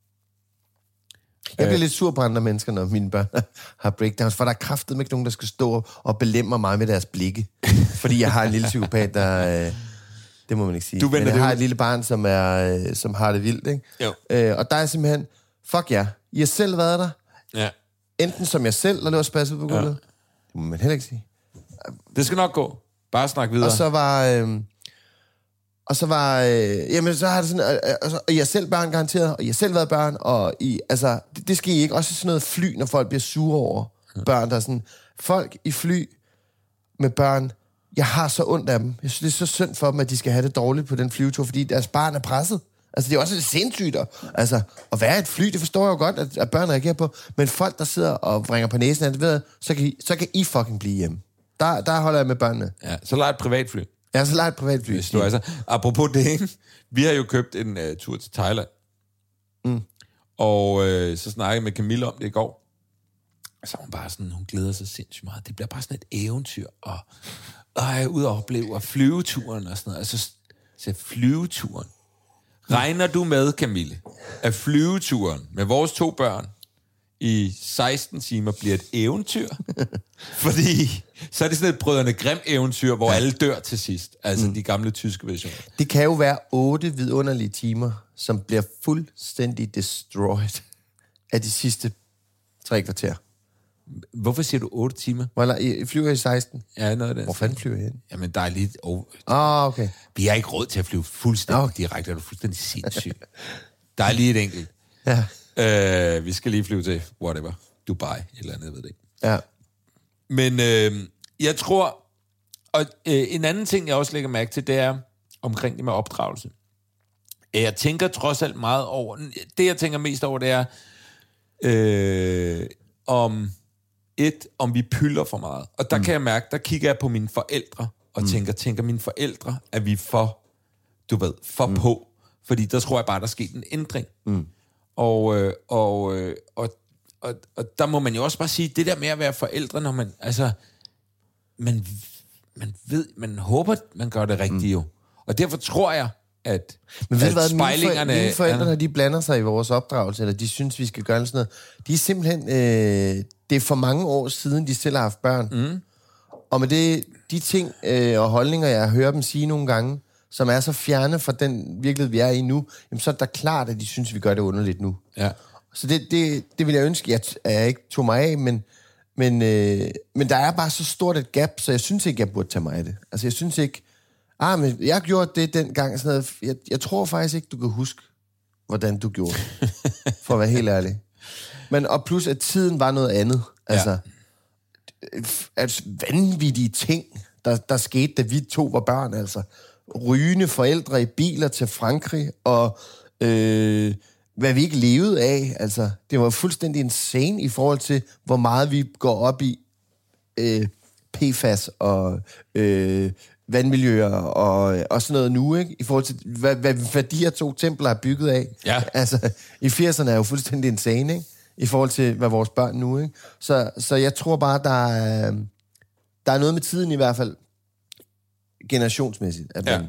Jeg bliver øh, lidt sur på andre mennesker, når mine børn har breakdowns, for der er kraftedeme ikke nogen, der skal stå og belemre mig med deres blikke. Fordi jeg har en lille psykopat, der... Øh, det må man ikke sige. Du men jeg har ud. et lille barn, som, er, øh, som har det vildt, ikke? Jo. Øh, og der er simpelthen... Fuck ja. I har selv været der. Ja. Enten som jeg selv, der løber spas ud på gulvet. Ja. Det må man heller ikke sige. Det skal nok gå. Bare snak videre. Og så var... Øh, og så var... Øh, jamen, så har det sådan... Øh, og, så, og I har selv børn garanteret, og I har selv været børn, og I... Altså, det, det skal I ikke. Også sådan noget fly, når folk bliver sure over ja. børn, der er sådan... Folk i fly med børn... Jeg har så ondt af dem. Jeg synes, det er så synd for dem, at de skal have det dårligt på den flyvetur, fordi deres barn er presset. Altså, det er også lidt sindssygt. Altså, at være et fly, det forstår jeg jo godt, at, at børn reagerer på. Men folk, der sidder og vringer på næsen, det ved, så, kan I, så kan I fucking blive hjemme. Der, der holder jeg med børnene. Ja, så lej et privatfly. Ja, så lej et privatfly. Hvis du, altså, apropos det, ikke? Vi har jo købt en uh, tur til Thailand. Mm. Og øh, så snakkede jeg med Camilla om det i går. Og så hun bare sådan, hun glæder sig sindssygt meget. Det bliver bare sådan et eventyr, og, og jeg er ude og opleve flyveturen og sådan noget. Altså, så flyveturen. Regner du med, Camille, at flyveturen med vores to børn i seksten timer bliver et eventyr? Fordi så er det sådan et Brødrene Grimm-eventyr, hvor ja. alle dør til sidst. Altså mm. de gamle tyske versioner. Det kan jo være otte vidunderlige timer, som bliver fuldstændig destroyed af de sidste tre kvarter. Hvorfor siger du otte timer? Hvor I flyver i seksten? Ja, noget af det. Hvor fanden flyver I hen? Jamen, der er lidt... Oh, ah, okay. Vi har ikke råd til at flyve fuldstændig okay. direkte. Er du fuldstændig sindssyg? Der er lige et enkelt. Ja. Uh, vi skal lige flyve til whatever. Dubai, eller andet, jeg ved det ikke. Ja. Men uh, jeg tror... Og uh, en anden ting, jeg også lægger mærke til, det er omkring det med opdragelse. Jeg tænker trods alt meget over... Det, jeg tænker mest over, det er... Uh, om... Et, om vi pylder for meget. Og der mm. kan jeg mærke, der kigger jeg på mine forældre, og mm. tænker, tænker mine forældre, at vi for, du ved, for mm. på. Fordi der tror jeg bare, der er sket en ændring. Mm. Og, øh, og, øh, og, og, og der må man jo også bare sige, det der med at være forældre, når man, altså, man, man ved, man håber, man gør det rigtigt mm. jo. Og derfor tror jeg, at, Men ved at hvad, spejlingerne... Mine forældre, når de blander sig i vores opdragelse, eller de synes, vi skal gøre sådan noget, de er simpelthen... Øh, det er for mange år siden, de selv har haft børn. Mm. Og med det, de ting øh, og holdninger, jeg hører dem sige nogle gange, som er så fjerne fra den virkelighed, vi er i nu, jamen, så er det klart, at de synes, vi gør det underligt nu. Ja. Så det, det, det vil jeg ønske, at jeg ikke tog mig af, men, men, øh, men der er bare så stort et gap, så jeg synes ikke, jeg burde tage mig af det. Altså, jeg synes ikke... Ah, men jeg gjorde det dengang, sådan noget. Jeg, jeg tror faktisk ikke, du kan huske, hvordan du gjorde det. For at være helt ærlig. Men, og plus, at tiden var noget andet. Altså, ja. altså vanvittige ting, der, der skete, da vi to var børn. Altså, rygende forældre i biler til Frankrig, og øh, hvad vi ikke levede af. Altså, det var fuldstændig insane i forhold til, hvor meget vi går op i øh, P F A S og... Øh, vandmiljøer og, og sådan noget nu, ikke? I forhold til, hvad, hvad, hvad de her to templer er bygget af. Ja. Altså, i firserne er jo fuldstændig insane, ikke? I forhold til, hvad vores børn nu, ikke? Så, så jeg tror bare, der er, der er noget med tiden i hvert fald, generationsmæssigt. At man, ja.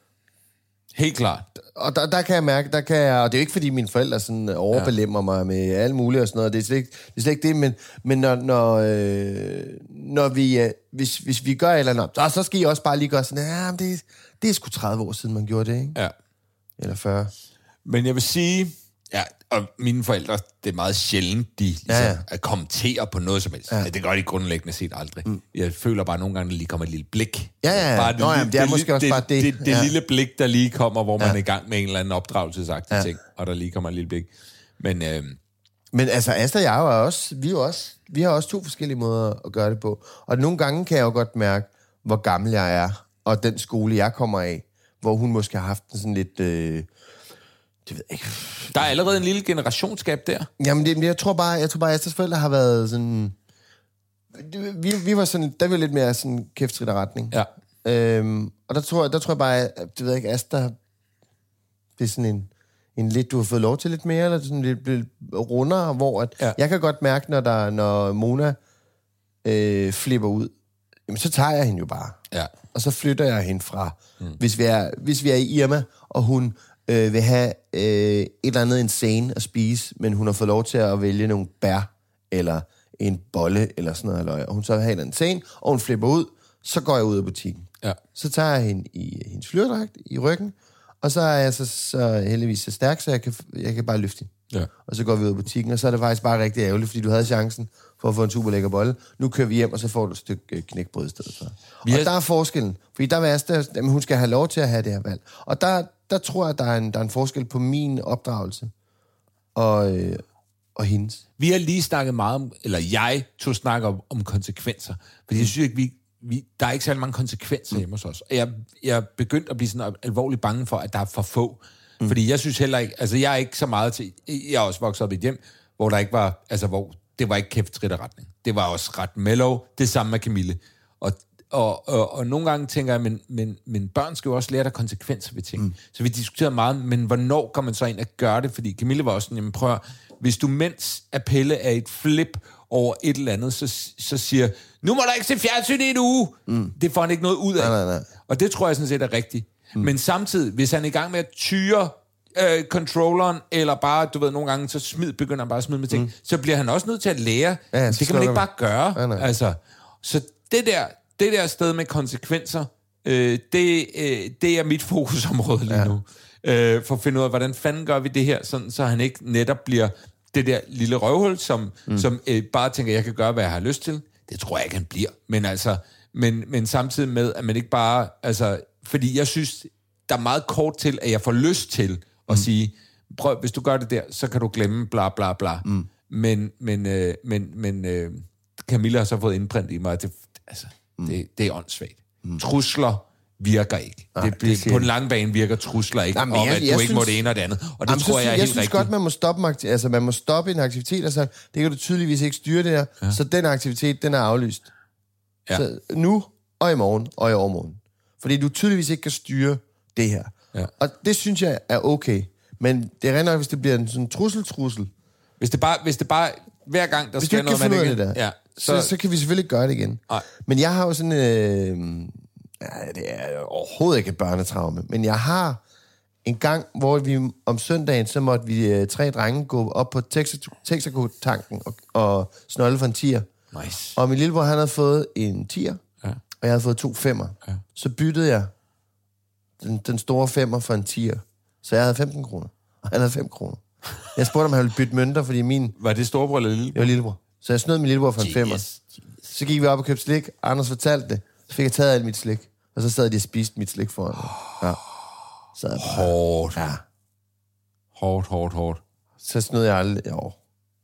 Helt klart. Og der, der kan jeg mærke, der kan jeg, og det er jo ikke, fordi mine forældre sådan overbelemmer ja. mig med alt muligt og sådan noget, det er slet ikke det, er slet ikke det men, men når, når, øh, når vi, øh, hvis, hvis vi gør et eller andet, så, så skal I også bare lige gøre sådan, ja, det, det er sgu tredive år siden, man gjorde det, ikke? Ja. Eller fyrre. Men jeg vil sige, ja, og mine forældre, det er meget sjældent, de ligesom ja, ja. at kommentere på noget som helst. Ja. Det gør de grundlæggende set aldrig. Mm. Jeg føler bare nogle gange, at der lige kommer et lille blik. Ja, ja, ja. Bare det, Nå, jamen, det er det, måske også det, bare det. Det, det, det ja. lille blik, der lige kommer, hvor man ja. er i gang med en eller anden opdragelsesagtig ja. ting, og der lige kommer et lille blik. Men, øh, Men altså, Asta og jeg er også, vi er jo også, vi har også to forskellige måder at gøre det på. Og nogle gange kan jeg jo godt mærke, hvor gammel jeg er, og den skole, jeg kommer af, hvor hun måske har haft sådan lidt... Øh, det ved jeg ikke. Der er allerede en lille generationsgab der. Jamen, det, jeg tror bare, jeg tror bare, at Astas forældre har været sådan... Vi, vi var sådan, der var lidt mere sådan kæftrit af retning. Ja. Øhm, og der tror, der tror jeg bare, at, det ved jeg ikke, Asta, det er sådan en, en lidt, du har fået lov til lidt mere, eller sådan lidt, lidt rundere, hvor at, ja. jeg kan godt mærke, når, der, når Mona øh, flipper ud, jamen, så tager jeg hende jo bare. Ja. Og så flytter jeg hende fra. Mm. Hvis, vi er, hvis vi er i Irma, og hun øh, vil have øh, et eller andet insane at spise, men hun har fået lov til at vælge nogle bær, eller en bolle, eller sådan noget, eller, og hun så vil have et eller andet insane, og hun flipper ud, så går jeg ud af butikken. Ja. Så tager jeg hende i hendes flyverdragt i ryggen, og så er jeg så, så heldigvis så stærk, så jeg kan, jeg kan bare løfte hende. Ja. Og så går vi ud af butikken, og så er det faktisk bare rigtig ærgerligt, fordi du havde chancen for at få en super lækker bolle. Nu kører vi hjem, og så får du et stykke knækbrød i stedet for. Vi og har... der er forskellen, fordi der er der, at hun skal have lov til at have det her valg. Og der, der tror jeg, der er, en, der er en forskel på min opdragelse og, øh, og hendes. Vi har lige snakket meget om, eller jeg tog snakke om, om konsekvenser, fordi jeg synes ikke, vi, vi, der er ikke særlig mange konsekvenser hjemme hos os. Og jeg, jeg er begyndt at blive sådan alvorligt bange for, at der er for få. Mm. Fordi jeg synes heller ikke, altså jeg er ikke så meget til, jeg er også vokset op i et hjem, hvor der ikke var, altså hvor det var ikke kæft trit og retning. Det var også ret mellow, det samme med Camille. Og, og, og, og nogle gange tænker jeg, men, men, men børn skal jo også lære der konsekvenser ved ting. Mm. Så vi diskuterer meget, men hvornår kan man så ind og gøre det? Fordi Camilla var også sådan, jamen prøv at, hvis du mens Appelle er et flip over et eller andet, så, så siger, nu må du ikke se fjernsyn i en uge. Mm. Det får han ikke noget ud af. Nej, nej, nej. Og det tror jeg sådan set er rigtigt. Mm. Men samtidig, hvis han er i gang med at tyre øh, controlleren, eller bare, du ved, nogle gange, så smid, begynder han bare at smide med ting, mm. så bliver han også nødt til at lære. Ja, det kan man ikke bare gøre. Nej, nej. Altså, så det der, det der sted med konsekvenser, øh, det, øh, det er mit fokusområde lige ja. nu. Øh, for at finde ud af, hvordan fanden gør vi det her, sådan, så han ikke netop bliver det der lille røvhul, som, mm. som øh, bare tænker, jeg kan gøre, hvad jeg har lyst til. Det tror jeg ikke, han bliver. Men altså, men, men samtidig med, at man ikke bare, altså, fordi jeg synes, der er meget kort til, at jeg får lyst til at mm. sige, prøv, hvis du gør det der, så kan du glemme bla bla bla. Mm. Men, men, øh, men, men øh, Camilla har så fået indprint i mig, at det, altså, mm. det, det er åndssvagt. Mm. Trusler virker ikke. Nej, det, det, på den lange bane virker trusler ikke, jamen, om jeg, at du jeg ikke synes, må det ene og det andet. Og det jamen, tror jeg, jeg er helt rigtigt. Jeg synes godt, man må stoppe, altså, man må stoppe en aktivitet, og så det kan du tydeligvis ikke styre det her, ja. Så den aktivitet, den er aflyst. Ja. Så nu, og i morgen, og i overmorgen. Fordi du tydeligvis ikke kan styre det her. Ja. Og det synes jeg er okay. Men det er nok, hvis det bliver en sådan trussel-trussel. Hvis det bare, hvis det bare hver gang, der hvis sker noget, man ikke... Det der, ja, så... Så, så kan vi selvfølgelig ikke gøre det igen. Ej. Men jeg har jo sådan... Øh, ja, det er overhovedet ikke et børnetraume, men jeg har en gang, hvor vi om søndagen, så måtte vi øh, tre drenge gå op på Texaco-tanken og, og snolde for en tier. Nice. Og min lillebror, han havde fået en tier, ja. Og jeg havde fået to femmer. Ja. Så byttede jeg den, den store femmer for en tier. Så jeg havde femten kroner, og han havde fem kroner. Jeg spurgte, om han ville bytte mønter, fordi min... Var det storebror eller lillebror? Det var lillebror. Så jeg snød min lillebror for en femmer. Så gik vi op og købte slik. Anders fortalte det. Så fik jeg taget alt mit slik. Og så sad de og spiste mit slik foran mig. Ja. Så jeg bare, hårdt. Ja. Hårdt, hårdt, hårdt. Så snød jeg aldrig... Jo.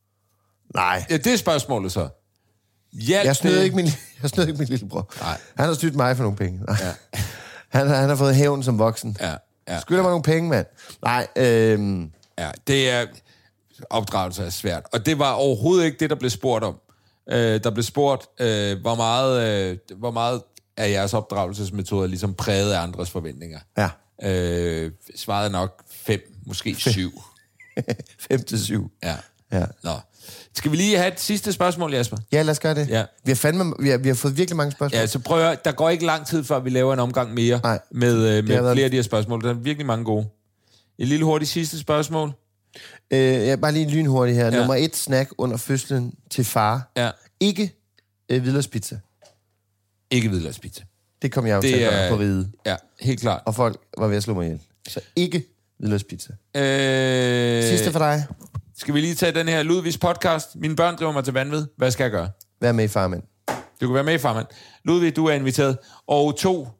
Nej. Ja, det er spørgsmålet så. Hjælp jeg snød ikke min, jeg snød ikke min lillebror. Nej. Han har snydt mig for nogle penge. Ja. han, han har fået hævn som voksen. Ja. Ja. Skylder mig nogle penge, mand. Nej, øhm... Ja, det er... Opdragelse er svært. Og det var overhovedet ikke det, der blev spurgt om. Øh, der blev spurgt, øh, hvor meget... Øh, hvor meget af jeres opdragelsesmetoder ligesom præget af andres forventninger. Ja. Øh, svarede nok fem, måske syv. Fem til syv. Ja. Ja. Nå. Skal vi lige have et sidste spørgsmål, Jasper? Ja, lad os gøre det. Ja. Vi har fandme, vi har, vi har fået virkelig mange spørgsmål. Ja, så prøv at, der går ikke lang tid, før vi laver en omgang mere. Nej, med, øh, med flere været... af de her spørgsmål. Der er virkelig mange gode. Et lille hurtigt sidste spørgsmål. Øh, ja, bare lige lynhurtigt her. Ja. Nummer et snack under fødslen til far. Ja. Ikke øh, hvidløgspizza. Ikke hvidløgspizza. Det kom jeg jo det til at på ride. Ja, helt klart. Og folk var ved at slå mig ihjel. Så ikke hvidløgspizza. Øh... Sidste for dig. Skal vi lige tage den her Ludvigs podcast? Mine børn driver mig til vanvid. Hvad skal jeg gøre? Vær med i Farmand. Du kan være med i Farmand. Ludvig, du er inviteret. Og to, øh,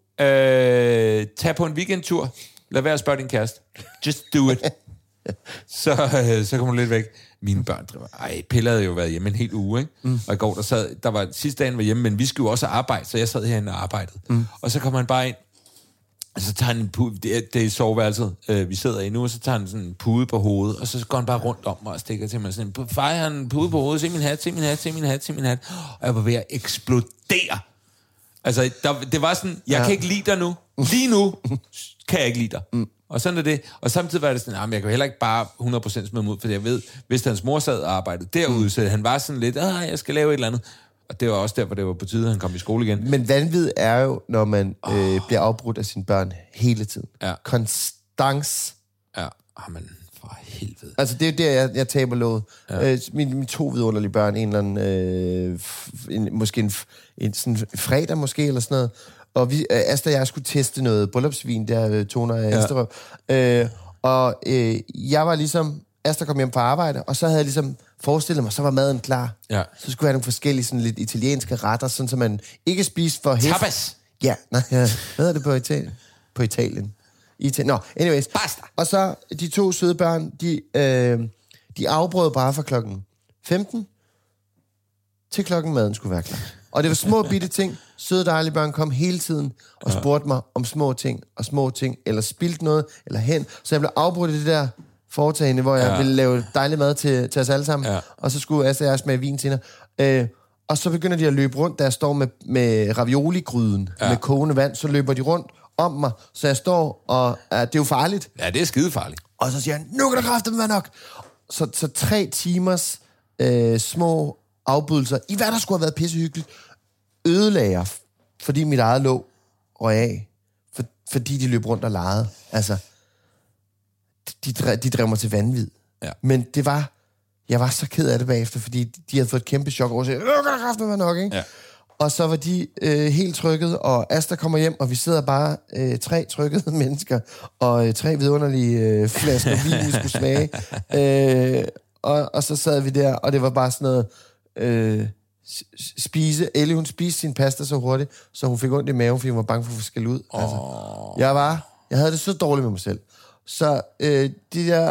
tag på en weekendtur. Lad være at spørge din kæreste. Just do it. så, øh, så kommer du lidt væk. Mine børn driver... Ej, Pelle havde jo været hjemme en hel uge, ikke? Mm. Og i går, der sad... Der var sidste dagen var hjemme, men vi skulle jo også arbejde, så jeg sad herinde og arbejdede. Mm. Og så kommer han bare ind, og så tager han en pude... Det er, det er i soveværelset, øh, vi sidder i nu, og så tager han sådan en pude på hovedet, og så går han bare rundt om mig og stikker til mig sådan en... Fej, han en pude på hovedet, se min hat, se min hat, se min hat, se min hat. Og jeg var ved at eksplodere. Altså, der, det var sådan... Jeg ja. kan ikke lide dig nu. Lige nu kan jeg ikke lide dig. Mm. Og sådan er det. Og samtidig var det sådan, at jeg kan heller ikke bare hundrede procent smide ud, for jeg ved, hvis hans mor sad og arbejdede derude, mm. så han var sådan lidt, ah, jeg skal lave et eller andet. Og det var også der, hvor det var på tide, at han kom i skole igen. Men vanvid er jo, når man oh. øh, bliver afbrudt af sine børn hele tiden. Ja. Konstans. Ja, men for helvede. Altså, det er jo der, jeg, jeg taber låget. Ja. Øh, mine, mine to vidunderlige børn, en eller anden, øh, en, måske en, en sådan fredag måske, eller sådan noget. Og vi, øh, Asta og jeg skulle teste noget bryllupsvin, der øh, toner af ja. Asterøv. Øh, og øh, jeg var ligesom... Asta kom hjem fra arbejde, og så havde jeg ligesom forestillet mig, så var maden klar. Ja. Så skulle jeg have nogle forskellige sådan lidt italienske retter, sådan så man ikke spiste for hæft. Tapas! Ja, nej, ja. Hvad er det på Italien? På Italien. Italien. Nå, anyways. Basta! Og så de to søde børn, de, øh, de afbrød bare fra klokken femten til klokken maden skulle være klar. Og det var små bitte ting. Søde dejlige børn kom hele tiden og spurgte mig om små ting og små ting, eller spildte noget, eller hen. Så jeg blev afbrudt i det der foretagende, hvor jeg ja. ville lave dejlig mad til, til os alle sammen. Ja. Og så skulle Asta og jeg smage vin senere. Øh, og så begynder de at løbe rundt, da jeg står med, med ravioli-gryden, ja. med kogende vand, så løber de rundt om mig, så jeg står, og uh, det er jo farligt. Ja, det er skide farligt. Og så siger han, nu kan der kræfte være nok. Så, så tre timers øh, små afbrydelser, i hvad der skulle have været pissehyggeligt, ødelagde, fordi mit eget låg røg af, for, fordi de løb rundt og legede. Altså, de, de drev mig til vanvid. Ja. Men det var, jeg var så ked af det bagefter, fordi de havde fået et kæmpe chok over, og sagde, nu kan der kræfte være nok, ikke? Ja. Og så var de øh, helt trykket, og Asta kommer hjem, og vi sidder bare øh, tre trykkede mennesker, og øh, tre vidunderlige øh, flasker vin, vi skulle smage. Øh, og, og så sad vi der, og det var bare sådan noget øh, spise. Ellie, hun spiste sin pasta så hurtigt, så hun fik ondt i maven, fordi hun var bange for at få skæld ud. Oh. Altså, jeg var, jeg havde det så dårligt med mig selv. Så øh, de der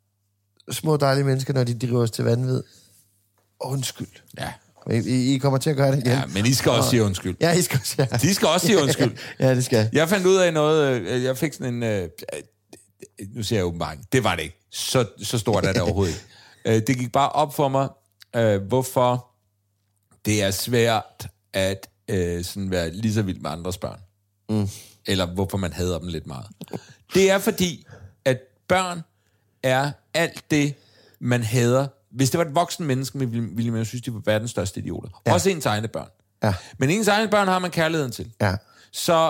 små dejlige mennesker, når de driver os til vanvid, undskyld. Ja. I, I kommer til at gøre det igen. Ja, men I skal også sige undskyld. Ja, I skal også, ja. De skal også sige undskyld. Ja, det skal. Jeg fandt ud af noget, jeg fik sådan en, øh, nu siger jeg åbenbart, det var det ikke. Så, så stort er det overhovedet ikke. Det gik bare op for mig, øh, hvorfor det er svært at øh, sådan være lige så vild med andres børn. Mm. Eller hvorfor man hader dem lidt meget. Det er fordi, at børn er alt det, man hader. Hvis det var et voksen menneske, ville man jo synes, de var verdens største idioter. Ja. Også ens egne børn. Ja. Men ens egne børn har man kærligheden til. Ja. Så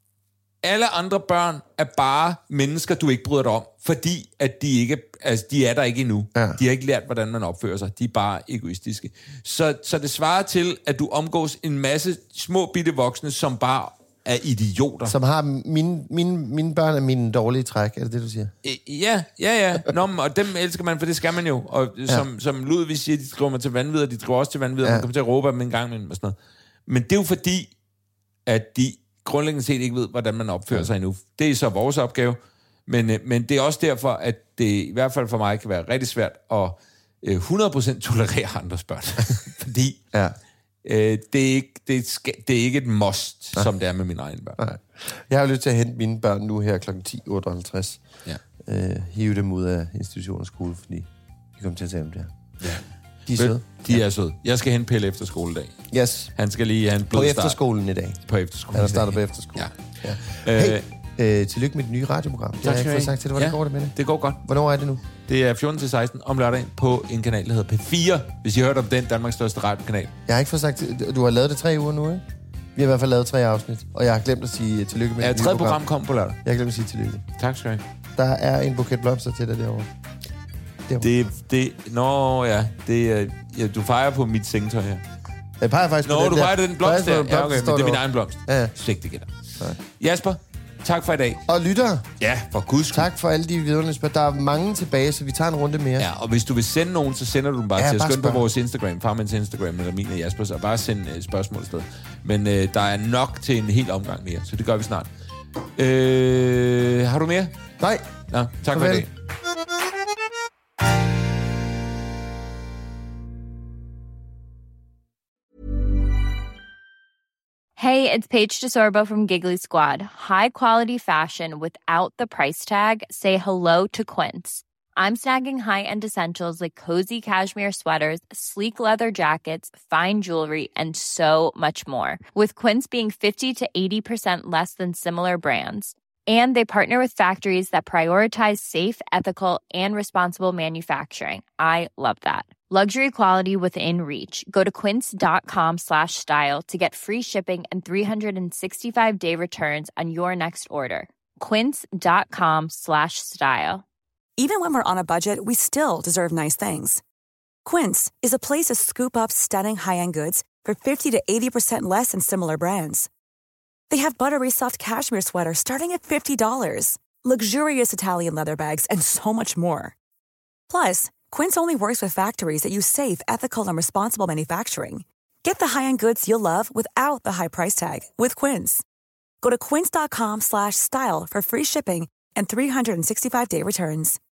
alle andre børn er bare mennesker, du ikke bryder dig om, fordi at de ikke, altså de er der ikke endnu. Ja. De har ikke lært, hvordan man opfører sig. De er bare egoistiske. Så, så det svarer til, at du omgås en masse små bitte voksne, som bare er idioter. Som har mine, mine, mine børn er mine dårlige træk, er det det, du siger? Ja, ja, ja. Nå, og dem elsker man, for det skal man jo. Og som, ja. som Ludvig siger, de driver mig til vanvid, og de driver også til vanvid, og ja. man kommer til at råbe dem en gang med og sådan noget. Men det er jo fordi, at de grundlæggende set ikke ved, hvordan man opfører ja. sig endnu. Det er så vores opgave. Men, men det er også derfor, at det i hvert fald for mig kan være rigtig svært at hundrede procent tolerere andres børn. Fordi ja. øh, det, er ikke, det, skal, det er ikke et must, Nej. som det er med mine egne børn. Nej. Jeg har lyst til at hente mine børn nu her klokken ti otteoghalvtreds. Ja. Øh, hive dem ud af institution og skole, fordi vi kommer til at tage dem der. Ja. De er søde. De er søde. Jeg skal hente Pelle efter skoledag. Yes. Han skal lige have en blød start. På efterskolen i dag. På efterskolen. Han starter på efterskolen. Ja. Ja. Hey, øh, tillykke med det nye radioprogram. Det har jeg ikke fået sagt til dig. Hvordan ja, går det med det? Det går godt. Hvornår er det nu? Det er fjorten til seksten om lørdagen på en kanal, der hedder P fire. Hvis I har hørt om den, Danmarks største radiokanal. Jeg har ikke fået sagt til, du har lavet det tre uger nu, ikke? Vi har i hvert fald lavet tre afsnit, og jeg har glemt at sige tillykke med ja, det nye program. Ja, tredje program kommer på lørdag. Jeg har glemt at sige tillykke. Tak skal du have. Der er en buket blomster til dig derovre. derovre. Det, det, nå ja, det, ja, du fejrer på mit sengetøj her. Jeg peger faktisk nå, på den du fejrer den blomst der. Ja, okay, men det er min egen blomst. Ja, ja. Sigt, det gælder. Jasper, tak for i dag. Og lytter. Ja, for guds skyld. Tak for alle de vidunderlige spørgsmål. Der er mange tilbage, så vi tager en runde mere. Ja, og hvis du vil sende nogen, så sender du dem bare ja, til at skynde på vores Instagram, Farmans Instagram, eller min og Jaspers, og bare send uh, spørgsmål i stedet. Men uh, der er nok til en hel omgang mere, så det gør vi snart. Uh, har du mere? Nej. Nå, tak Farvel. for i dag. Hey, it's Paige DeSorbo from Giggly Squad. High quality fashion without the price tag. Say hello to Quince. I'm snagging high-end essentials like cozy cashmere sweaters, sleek leather jackets, fine jewelry, and so much more. With Quince being fifty to eighty percent less than similar brands. And they partner with factories that prioritize safe, ethical, and responsible manufacturing. I love that. Luxury quality within reach. Go to quince.com slash style to get free shipping and three sixty-five day returns on your next order. Quince.com slash style. Even when we're on a budget, we still deserve nice things. Quince is a place to scoop up stunning high-end goods for fifty to eighty percent less than similar brands. They have buttery soft cashmere sweaters starting at fifty dollars, luxurious Italian leather bags, and so much more. Plus, Quince only works with factories that use safe, ethical, and responsible manufacturing. Get the high-end goods you'll love without the high price tag with Quince. Go to quince.com slash style for free shipping and three sixty-five day returns.